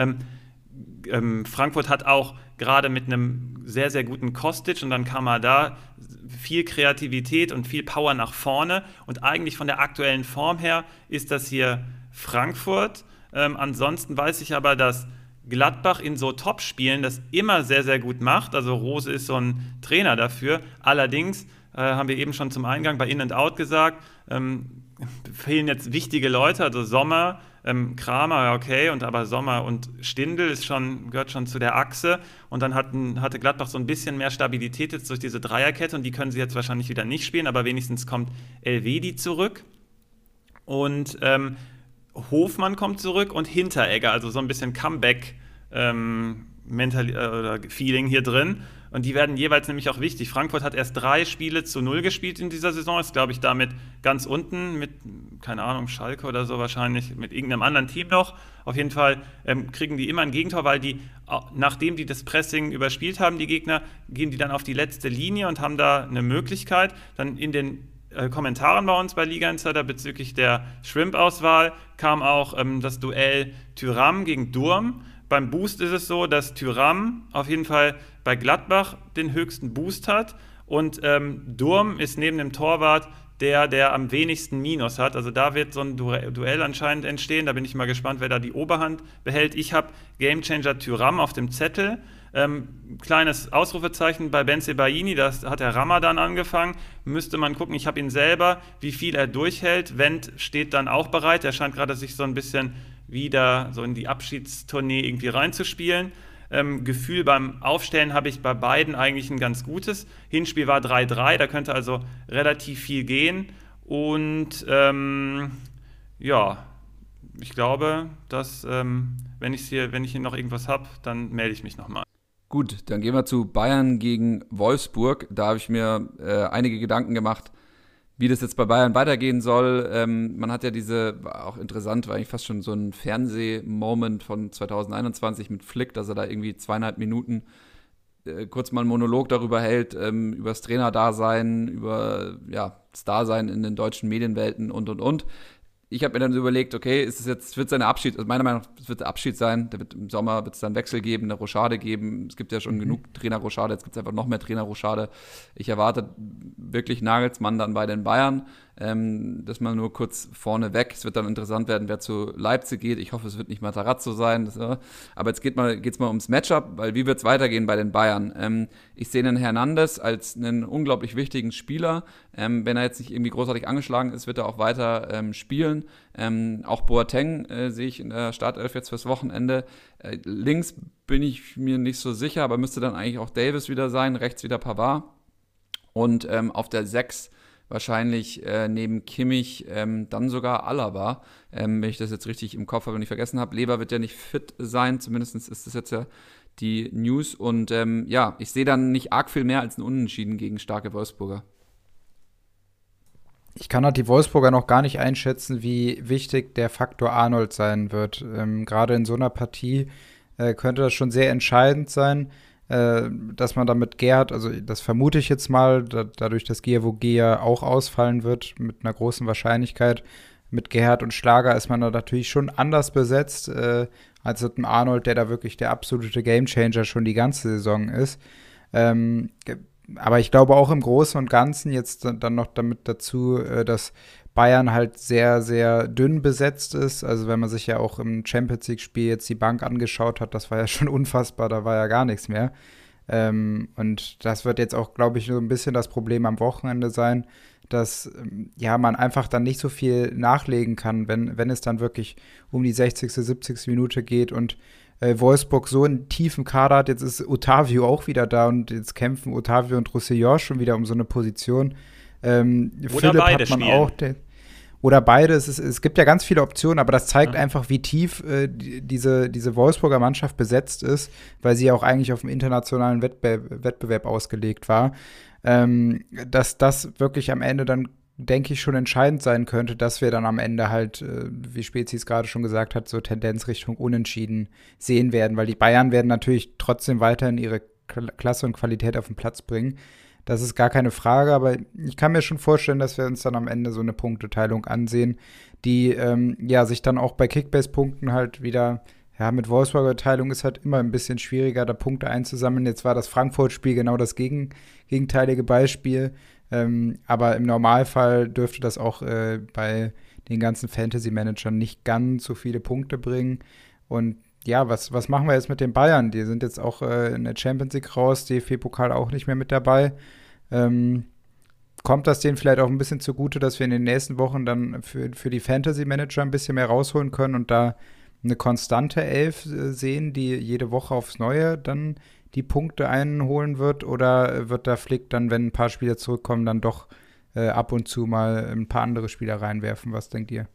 Frankfurt hat auch gerade mit einem sehr, sehr guten Kostic und dann kam da viel Kreativität und viel Power nach vorne und eigentlich von der aktuellen Form her ist das hier Frankfurt. Ansonsten weiß ich aber, dass Gladbach in so Top-Spielen das immer sehr, sehr gut macht. Also Rose ist so ein Trainer dafür. Allerdings haben wir eben schon zum Eingang bei In and Out gesagt, fehlen jetzt wichtige Leute, also Sommer, Kramer, okay, aber Sommer und Stindl gehört schon zu der Achse und dann hatte Gladbach so ein bisschen mehr Stabilität jetzt durch diese Dreierkette und die können sie jetzt wahrscheinlich wieder nicht spielen, aber wenigstens kommt Elvedi zurück und Hofmann kommt zurück und Hinteregger, also so ein bisschen Comeback Feeling hier drin. Und die werden jeweils nämlich auch wichtig. Frankfurt hat erst 3 Spiele zu 0 gespielt in dieser Saison, ist, glaube ich, damit ganz unten mit, keine Ahnung, Schalke oder so wahrscheinlich, mit irgendeinem anderen Team noch. Auf jeden Fall kriegen die immer ein Gegentor, weil die, nachdem die das Pressing überspielt haben, die Gegner, gehen die dann auf die letzte Linie und haben da eine Möglichkeit. Dann in den Kommentaren bei uns bei Liga Insider bezüglich der Shrimp-Auswahl kam auch das Duell Thuram gegen Durm. Beim Boost ist es so, dass Thuram auf jeden Fall bei Gladbach den höchsten Boost hat und Durm ist neben dem Torwart der am wenigsten Minus hat. Also da wird so ein Duell anscheinend entstehen. Da bin ich mal gespannt, wer da die Oberhand behält. Ich habe Gamechanger Thuram auf dem Zettel. Kleines Ausrufezeichen bei Bensebaini, das hat der Ramadan angefangen. Müsste man gucken, ich habe ihn selber, wie viel er durchhält. Wendt steht dann auch bereit. Er scheint gerade sich so ein bisschen wieder so in die Abschiedstournee irgendwie reinzuspielen. Gefühl beim Aufstellen habe ich bei beiden eigentlich ein ganz gutes. Hinspiel war 3-3, da könnte also relativ viel gehen. Und ich glaube, dass wenn ich hier noch irgendwas habe, dann melde ich mich nochmal. Gut, dann gehen wir zu Bayern gegen Wolfsburg. Da habe ich mir einige Gedanken gemacht, wie das jetzt bei Bayern weitergehen soll. Man hat ja auch interessant, war eigentlich fast schon so ein Fernsehmoment von 2021 mit Flick, dass er da irgendwie 2,5 Minuten kurz mal einen Monolog darüber hält, über das Trainerdasein, über das Dasein in den deutschen Medienwelten und. Ich habe mir dann seine Abschied, also meiner Meinung nach, es wird der Abschied sein. Im Sommer wird es dann Wechsel geben, eine Rochade geben. Es gibt ja schon genug Trainer-Rochade, jetzt gibt es einfach noch mehr Trainer-Rochade. Ich erwarte wirklich Nagelsmann dann bei den Bayern. Das mal nur kurz vorneweg. Es wird dann interessant werden, wer zu Leipzig geht. Ich hoffe, es wird nicht Matarazzo sein. Aber jetzt geht's mal ums Matchup, weil wie wird es weitergehen bei den Bayern? Ich sehe den Hernandez als einen unglaublich wichtigen Spieler. Wenn er jetzt nicht irgendwie großartig angeschlagen ist, wird er auch weiter spielen. Auch Boateng sehe ich in der Startelf jetzt fürs Wochenende. Links bin ich mir nicht so sicher, aber müsste dann eigentlich auch Davis wieder sein, rechts wieder Pavard. Und auf der 6 wahrscheinlich neben Kimmich dann sogar Alaba, wenn ich das jetzt richtig im Kopf habe und nicht vergessen habe. Lever wird ja nicht fit sein, zumindest ist das jetzt ja die News. Und ich sehe dann nicht arg viel mehr als ein Unentschieden gegen starke Wolfsburger. Ich kann halt die Wolfsburger noch gar nicht einschätzen, wie wichtig der Faktor Arnold sein wird. Gerade in so einer Partie könnte das schon sehr entscheidend sein, dass man da mit Gerhardt, also das vermute ich jetzt mal, dadurch, dass Gia auch ausfallen wird, mit einer großen Wahrscheinlichkeit, mit Gerhardt und Schlager ist man da natürlich schon anders besetzt, als mit dem Arnold, der da wirklich der absolute Gamechanger schon die ganze Saison ist. Aber ich glaube auch im Großen und Ganzen jetzt dann noch damit dazu, dass Bayern halt sehr, sehr dünn besetzt ist. Also wenn man sich ja auch im Champions-League-Spiel jetzt die Bank angeschaut hat, das war ja schon unfassbar, da war ja gar nichts mehr. Und das wird jetzt auch, glaube ich, so ein bisschen das Problem am Wochenende sein, dass man einfach dann nicht so viel nachlegen kann, wenn es dann wirklich um die 60., 70. Minute geht und Wolfsburg so einen tiefen Kader hat. Jetzt ist Otavio auch wieder da und jetzt kämpfen Otavio und Roussillon schon wieder um so eine Position. Oder Philipp beide hat man spielen. auch. Oder beide. Es gibt ja ganz viele Optionen, aber das zeigt einfach, wie tief diese Wolfsburger Mannschaft besetzt ist, weil sie ja auch eigentlich auf dem internationalen Wettbewerb ausgelegt war. Dass das wirklich am Ende dann, denke ich, schon entscheidend sein könnte, dass wir dann am Ende halt, wie Spezi es gerade schon gesagt hat, so Tendenz Richtung Unentschieden sehen werden, weil die Bayern werden natürlich trotzdem weiterhin ihre Klasse und Qualität auf den Platz bringen. Das ist gar keine Frage, aber ich kann mir schon vorstellen, dass wir uns dann am Ende so eine Punkteteilung ansehen, die sich dann auch bei Kickbase-Punkten halt wieder, mit Wolfsburger Teilung ist halt immer ein bisschen schwieriger, da Punkte einzusammeln. Jetzt war das Frankfurt-Spiel genau das gegenteilige Beispiel. Aber im Normalfall dürfte das auch bei den ganzen Fantasy-Managern nicht ganz so viele Punkte bringen. Und ja, was machen wir jetzt mit den Bayern? Die sind jetzt auch in der Champions League raus, DFB-Pokal auch nicht mehr mit dabei. Kommt das denen vielleicht auch ein bisschen zugute, dass wir in den nächsten Wochen dann für die Fantasy-Manager ein bisschen mehr rausholen können und da eine konstante Elf sehen, die jede Woche aufs Neue dann die Punkte einholen wird, oder wird da Flick dann, wenn ein paar Spieler zurückkommen, dann doch ab und zu mal ein paar andere Spieler reinwerfen? Was denkt ihr?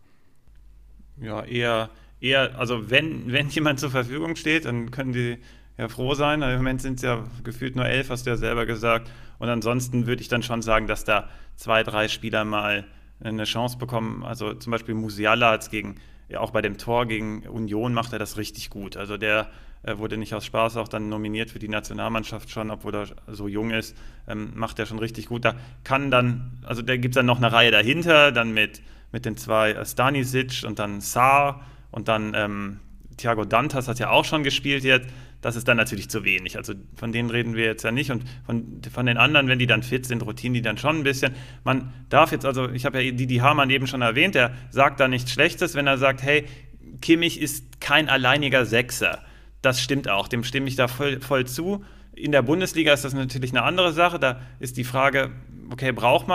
Ja, eher, also wenn jemand zur Verfügung steht, dann können die ja froh sein. Im Moment sind es ja gefühlt nur 11, hast du ja selber gesagt. Und ansonsten würde ich dann schon sagen, dass da 2, 3 Spieler mal eine Chance bekommen. Also zum Beispiel Musiala hat auch bei dem Tor gegen Union macht er das richtig gut. Also der wurde nicht aus Spaß auch dann nominiert für die Nationalmannschaft schon, obwohl er so jung ist, macht er schon richtig gut. Da gibt es dann noch eine Reihe dahinter, dann mit den 2 Stanisic und dann Sarr und dann Thiago Dantas hat ja auch schon gespielt jetzt. Das ist dann natürlich zu wenig. Also von denen reden wir jetzt ja nicht. Und von den anderen, wenn die dann fit sind, rotieren die dann schon ein bisschen. Man darf jetzt, also ich habe ja Didi Hamann eben schon erwähnt, der sagt da nichts Schlechtes, wenn er sagt, hey, Kimmich ist kein alleiniger Sechser. Das stimmt auch, dem stimme ich da voll zu. In der Bundesliga ist das natürlich eine andere Sache. Da ist die Frage, okay, braucht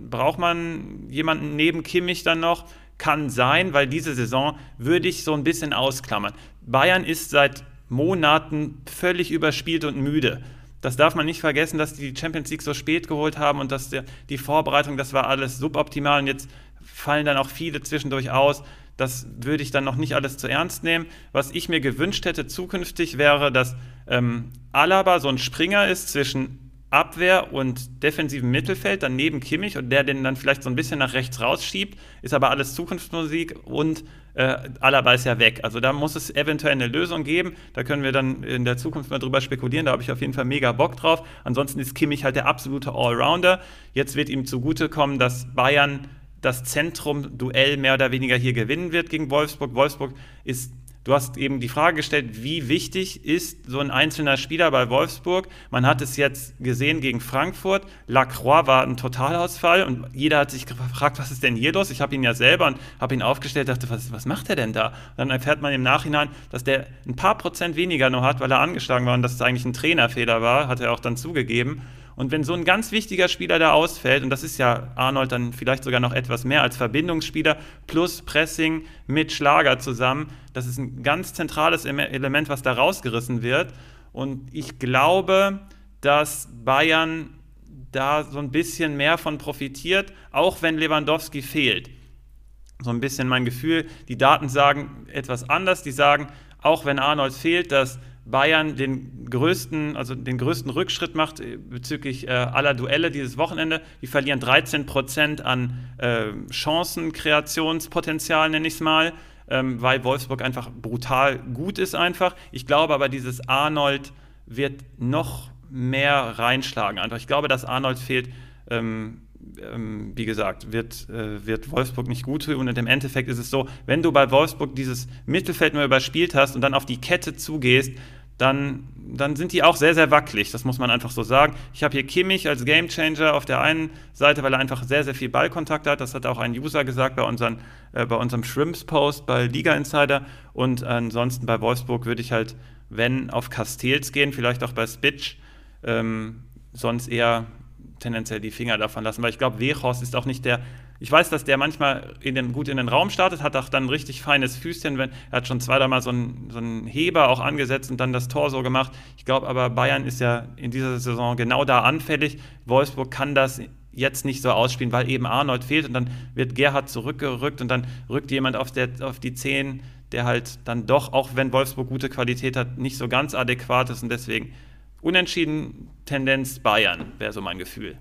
man jemanden neben Kimmich dann noch? Kann sein, weil diese Saison würde ich so ein bisschen ausklammern. Bayern ist seit Monaten völlig überspielt und müde. Das darf man nicht vergessen, dass die Champions League so spät geholt haben und dass die Vorbereitung, das war alles suboptimal. Und jetzt fallen dann auch viele zwischendurch aus. Das würde ich dann noch nicht alles zu ernst nehmen. Was ich mir gewünscht hätte zukünftig wäre, dass Alaba so ein Springer ist zwischen Abwehr und defensivem Mittelfeld, dann neben Kimmich und der den dann vielleicht so ein bisschen nach rechts rausschiebt, ist aber alles Zukunftsmusik und Alaba ist ja weg. Also da muss es eventuell eine Lösung geben. Da können wir dann in der Zukunft mal drüber spekulieren. Da habe ich auf jeden Fall mega Bock drauf. Ansonsten ist Kimmich halt der absolute Allrounder. Jetzt wird ihm zugutekommen, dass Bayern das Zentrum-Duell mehr oder weniger hier gewinnen wird gegen Wolfsburg. Wolfsburg ist, du hast eben die Frage gestellt, wie wichtig ist so ein einzelner Spieler bei Wolfsburg? Man hat es jetzt gesehen gegen Frankfurt. Lacroix war ein Totalausfall und jeder hat sich gefragt, was ist denn hier los? Ich habe ihn ja selber und habe ihn aufgestellt, dachte, was macht er denn da? Und dann erfährt man im Nachhinein, dass der ein paar Prozent weniger nur hat, weil er angeschlagen war und dass es eigentlich ein Trainerfehler war, hat er auch dann zugegeben. Und wenn so ein ganz wichtiger Spieler da ausfällt, und das ist ja Arnold dann vielleicht sogar noch etwas mehr als Verbindungsspieler, plus Pressing mit Schlager zusammen, das ist ein ganz zentrales Element, was da rausgerissen wird. Und ich glaube, dass Bayern da so ein bisschen mehr von profitiert, auch wenn Lewandowski fehlt. So ein bisschen mein Gefühl, die Daten sagen etwas anders, die sagen, auch wenn Arnold fehlt, dass Bayern den größten Rückschritt macht bezüglich aller Duelle dieses Wochenende. Die verlieren 13% an Chancenkreationspotenzial, nenne ich es mal, weil Wolfsburg einfach brutal gut ist einfach. Ich glaube aber, dieses Arnold wird noch mehr reinschlagen. Einfach. Ich glaube, dass Arnold fehlt, wie gesagt, wird Wolfsburg nicht gut tun. Und im Endeffekt ist es so, wenn du bei Wolfsburg dieses Mittelfeld nur überspielt hast und dann auf die Kette zugehst, dann sind die auch sehr, sehr wackelig. Das muss man einfach so sagen. Ich habe hier Kimmich als Gamechanger auf der einen Seite, weil er einfach sehr, sehr viel Ballkontakt hat. Das hat auch ein User gesagt bei unserem Shrimps-Post bei Liga Insider. Und ansonsten bei Wolfsburg würde ich halt, wenn, auf Castells gehen, vielleicht auch bei Spitsch, sonst eher tendenziell die Finger davon lassen, weil ich glaube, Weghorst ist auch nicht der, ich weiß, dass der manchmal gut in den Raum startet, hat auch dann ein richtig feines Füßchen, er hat schon 2-3 Mal so einen Heber auch angesetzt und dann das Tor so gemacht. Ich glaube aber, Bayern ist ja in dieser Saison genau da anfällig. Wolfsburg kann das jetzt nicht so ausspielen, weil eben Arnold fehlt und dann wird Gerhard zurückgerückt und dann rückt jemand auf die 10, der halt dann doch, auch wenn Wolfsburg gute Qualität hat, nicht so ganz adäquat ist und deswegen unentschieden, Tendenz Bayern, wäre so mein Gefühl.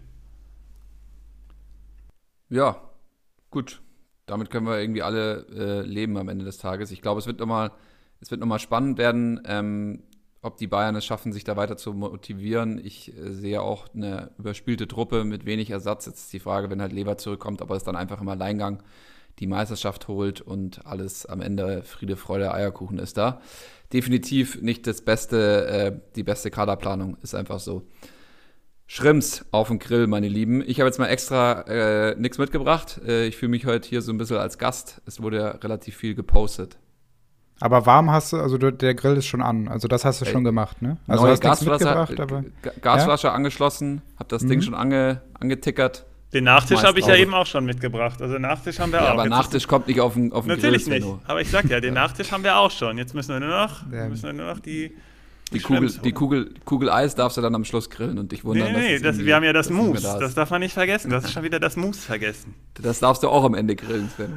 Ja, gut. Damit können wir irgendwie alle leben am Ende des Tages. Ich glaube, es wird nochmal spannend werden, ob die Bayern es schaffen, sich da weiter zu motivieren. Ich sehe auch eine überspielte Truppe mit wenig Ersatz. Jetzt ist die Frage, wenn halt Lever zurückkommt, ob er es dann einfach im Alleingang die Meisterschaft holt und alles am Ende Friede, Freude, Eierkuchen ist da. Definitiv nicht die beste Kaderplanung, ist einfach so. Shrimps auf dem Grill, meine Lieben. Ich habe jetzt mal extra nichts mitgebracht. Ich fühle mich heute hier so ein bisschen als Gast. Es wurde ja relativ viel gepostet. Aber warm hast du, also der Grill ist schon an. Also das hast du schon gemacht, ne? Also hast nichts mitgebracht, aber Gasflasche angeschlossen, habe das Ding schon angetickert. Den Nachtisch habe ich ja eben auch schon mitgebracht. Also den Nachtisch haben wir auch. Aber jetzt Nachtisch kommt nicht auf den Grill. Natürlich nicht. Aber ich sag ja, den Nachtisch haben wir auch schon. Jetzt müssen wir nur noch die Kugel Eis darfst du dann am Schluss grillen und dich wundern. Wir haben ja das Mousse. Das darf man nicht vergessen. Du hast schon wieder das Mousse vergessen. Das darfst du auch am Ende grillen, Sven.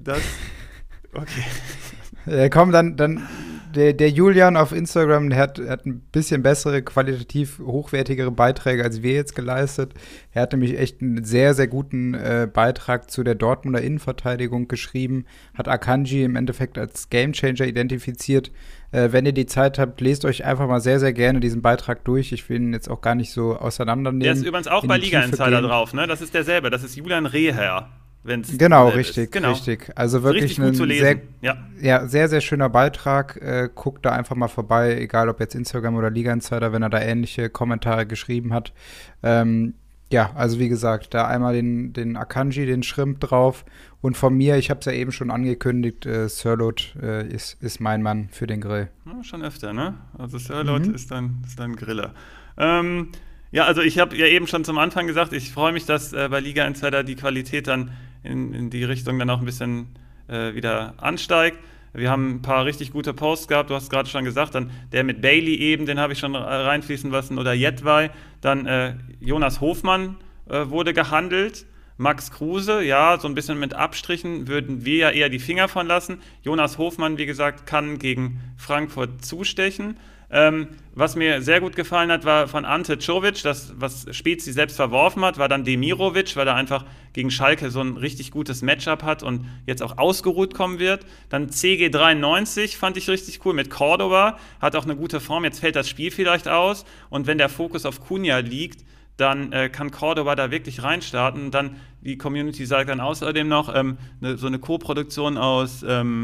Okay. Komm, dann der Julian auf Instagram, der hat ein bisschen bessere, qualitativ hochwertigere Beiträge als wir jetzt geleistet. Er hat nämlich echt einen sehr, sehr guten Beitrag zu der Dortmunder Innenverteidigung geschrieben, hat Akanji im Endeffekt als Gamechanger identifiziert. Wenn ihr die Zeit habt, lest euch einfach mal sehr, sehr gerne diesen Beitrag durch. Ich will ihn jetzt auch gar nicht so auseinandernehmen. Der ist übrigens auch bei Liga Insider drauf, ne? Das ist derselbe, das ist Julian Reher. Genau, richtig. Also wirklich ein sehr, sehr, sehr schöner Beitrag. Guckt da einfach mal vorbei, egal ob jetzt Instagram oder Liga Insider, wenn er da ähnliche Kommentare geschrieben hat. Also wie gesagt, da einmal den Akanji, den Shrimp drauf. Und von mir, ich habe es ja eben schon angekündigt, Sörloth ist mein Mann für den Grill. Ja, schon öfter, ne? Also Sörloth ist dann Griller. Also ich habe ja eben schon zum Anfang gesagt, ich freue mich, dass bei Liga Insider die Qualität dann in die Richtung dann auch ein bisschen wieder ansteigt. Wir haben ein paar richtig gute Posts gehabt, du hast gerade schon gesagt, dann der mit Bailey eben, den habe ich schon reinfließen lassen, oder Jedwai. Dann Jonas Hofmann wurde gehandelt, Max Kruse, ja, so ein bisschen mit Abstrichen würden wir ja eher die Finger von lassen. Jonas Hofmann, wie gesagt, kann gegen Frankfurt zustechen. Was mir sehr gut gefallen hat, war von Ante Czovic, das, was Spezi selbst verworfen hat, war dann Demirovic, weil er einfach gegen Schalke so ein richtig gutes Matchup hat und jetzt auch ausgeruht kommen wird. Dann CG93 fand ich richtig cool mit Cordoba, hat auch eine gute Form, jetzt fällt das Spiel vielleicht aus und wenn der Fokus auf Cunha liegt, dann kann Cordoba da wirklich reinstarten. Und dann, die Community sagt dann außerdem noch so eine Co-Produktion aus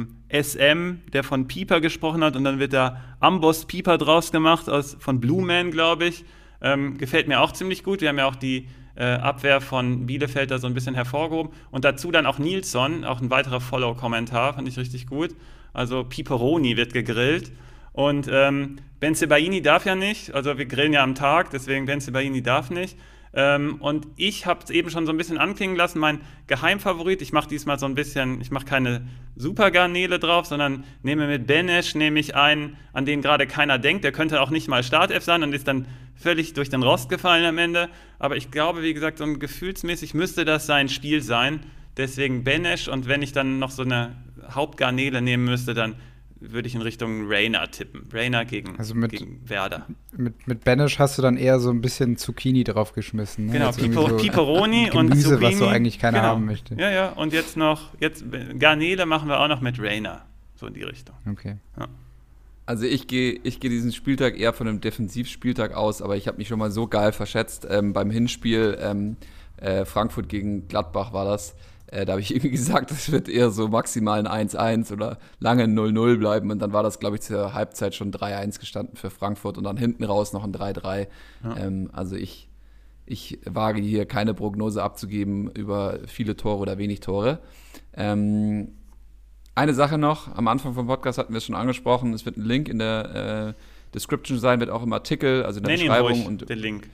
SM, der von Pieper gesprochen hat. Und dann wird da Amboss Pieper draus gemacht, von Blue Man, glaube ich. Gefällt mir auch ziemlich gut. Wir haben ja auch die Abwehr von Bielefeld da so ein bisschen hervorgehoben. Und dazu dann auch Nilsson, auch ein weiterer Follow-Kommentar, fand ich richtig gut. Also Piperoni wird gegrillt. Und Bensebaini darf ja nicht, also wir grillen ja am Tag, deswegen Bensebaini darf nicht. Und ich habe es eben schon so ein bisschen anklingen lassen, mein Geheimfavorit, ich mache diesmal so ein bisschen, ich mache keine Supergarnele drauf, sondern nehme mit Benesch, nehme ich einen, an den gerade keiner denkt, der könnte auch nicht mal Startelf sein und ist dann völlig durch den Rost gefallen am Ende. Aber ich glaube, wie gesagt, so gefühlsmäßig müsste das sein Spiel sein, deswegen Benesch und wenn ich dann noch so eine Hauptgarnele nehmen müsste, dann würde ich in Richtung Reina tippen. Reina gegen Werder. Mit Benesch hast du dann eher so ein bisschen Zucchini draufgeschmissen. Ne? Genau, Piperoni und Gemüse, Zucchini. was so eigentlich keiner haben möchte. Ja, und jetzt Garnele machen wir auch noch mit Reina. So in die Richtung. Okay. Ja. Also ich gehe diesen Spieltag eher von einem Defensivspieltag aus, aber ich habe mich schon mal so geil verschätzt. Beim Hinspiel Frankfurt gegen Gladbach war das. Da habe ich irgendwie gesagt, das wird eher so maximal ein 1-1 oder lange ein 0-0 bleiben. Und dann war das, glaube ich, zur Halbzeit schon 3-1 gestanden für Frankfurt und dann hinten raus noch ein 3-3. Ja. Also ich wage hier keine Prognose abzugeben über viele Tore oder wenig Tore. Eine Sache noch, am Anfang vom Podcast hatten wir es schon angesprochen, es wird ein Link in der Description sein, wird auch im Artikel, also in der Beschreibung. Und den Link.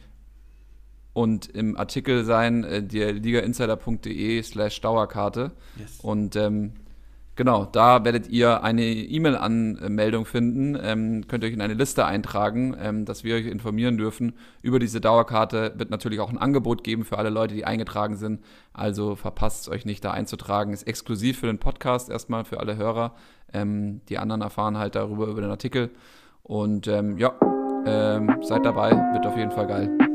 Und im Artikel sein, der ligainsider.de/Dauerkarte. Yes. Und genau, da werdet ihr eine E-Mail-Anmeldung finden, könnt ihr euch in eine Liste eintragen, dass wir euch informieren dürfen. Über diese Dauerkarte wird natürlich auch ein Angebot geben für alle Leute, die eingetragen sind. Also verpasst es euch nicht, da einzutragen. Ist exklusiv für den Podcast erstmal, für alle Hörer. Die anderen erfahren halt darüber über den Artikel. Und seid dabei, wird auf jeden Fall geil.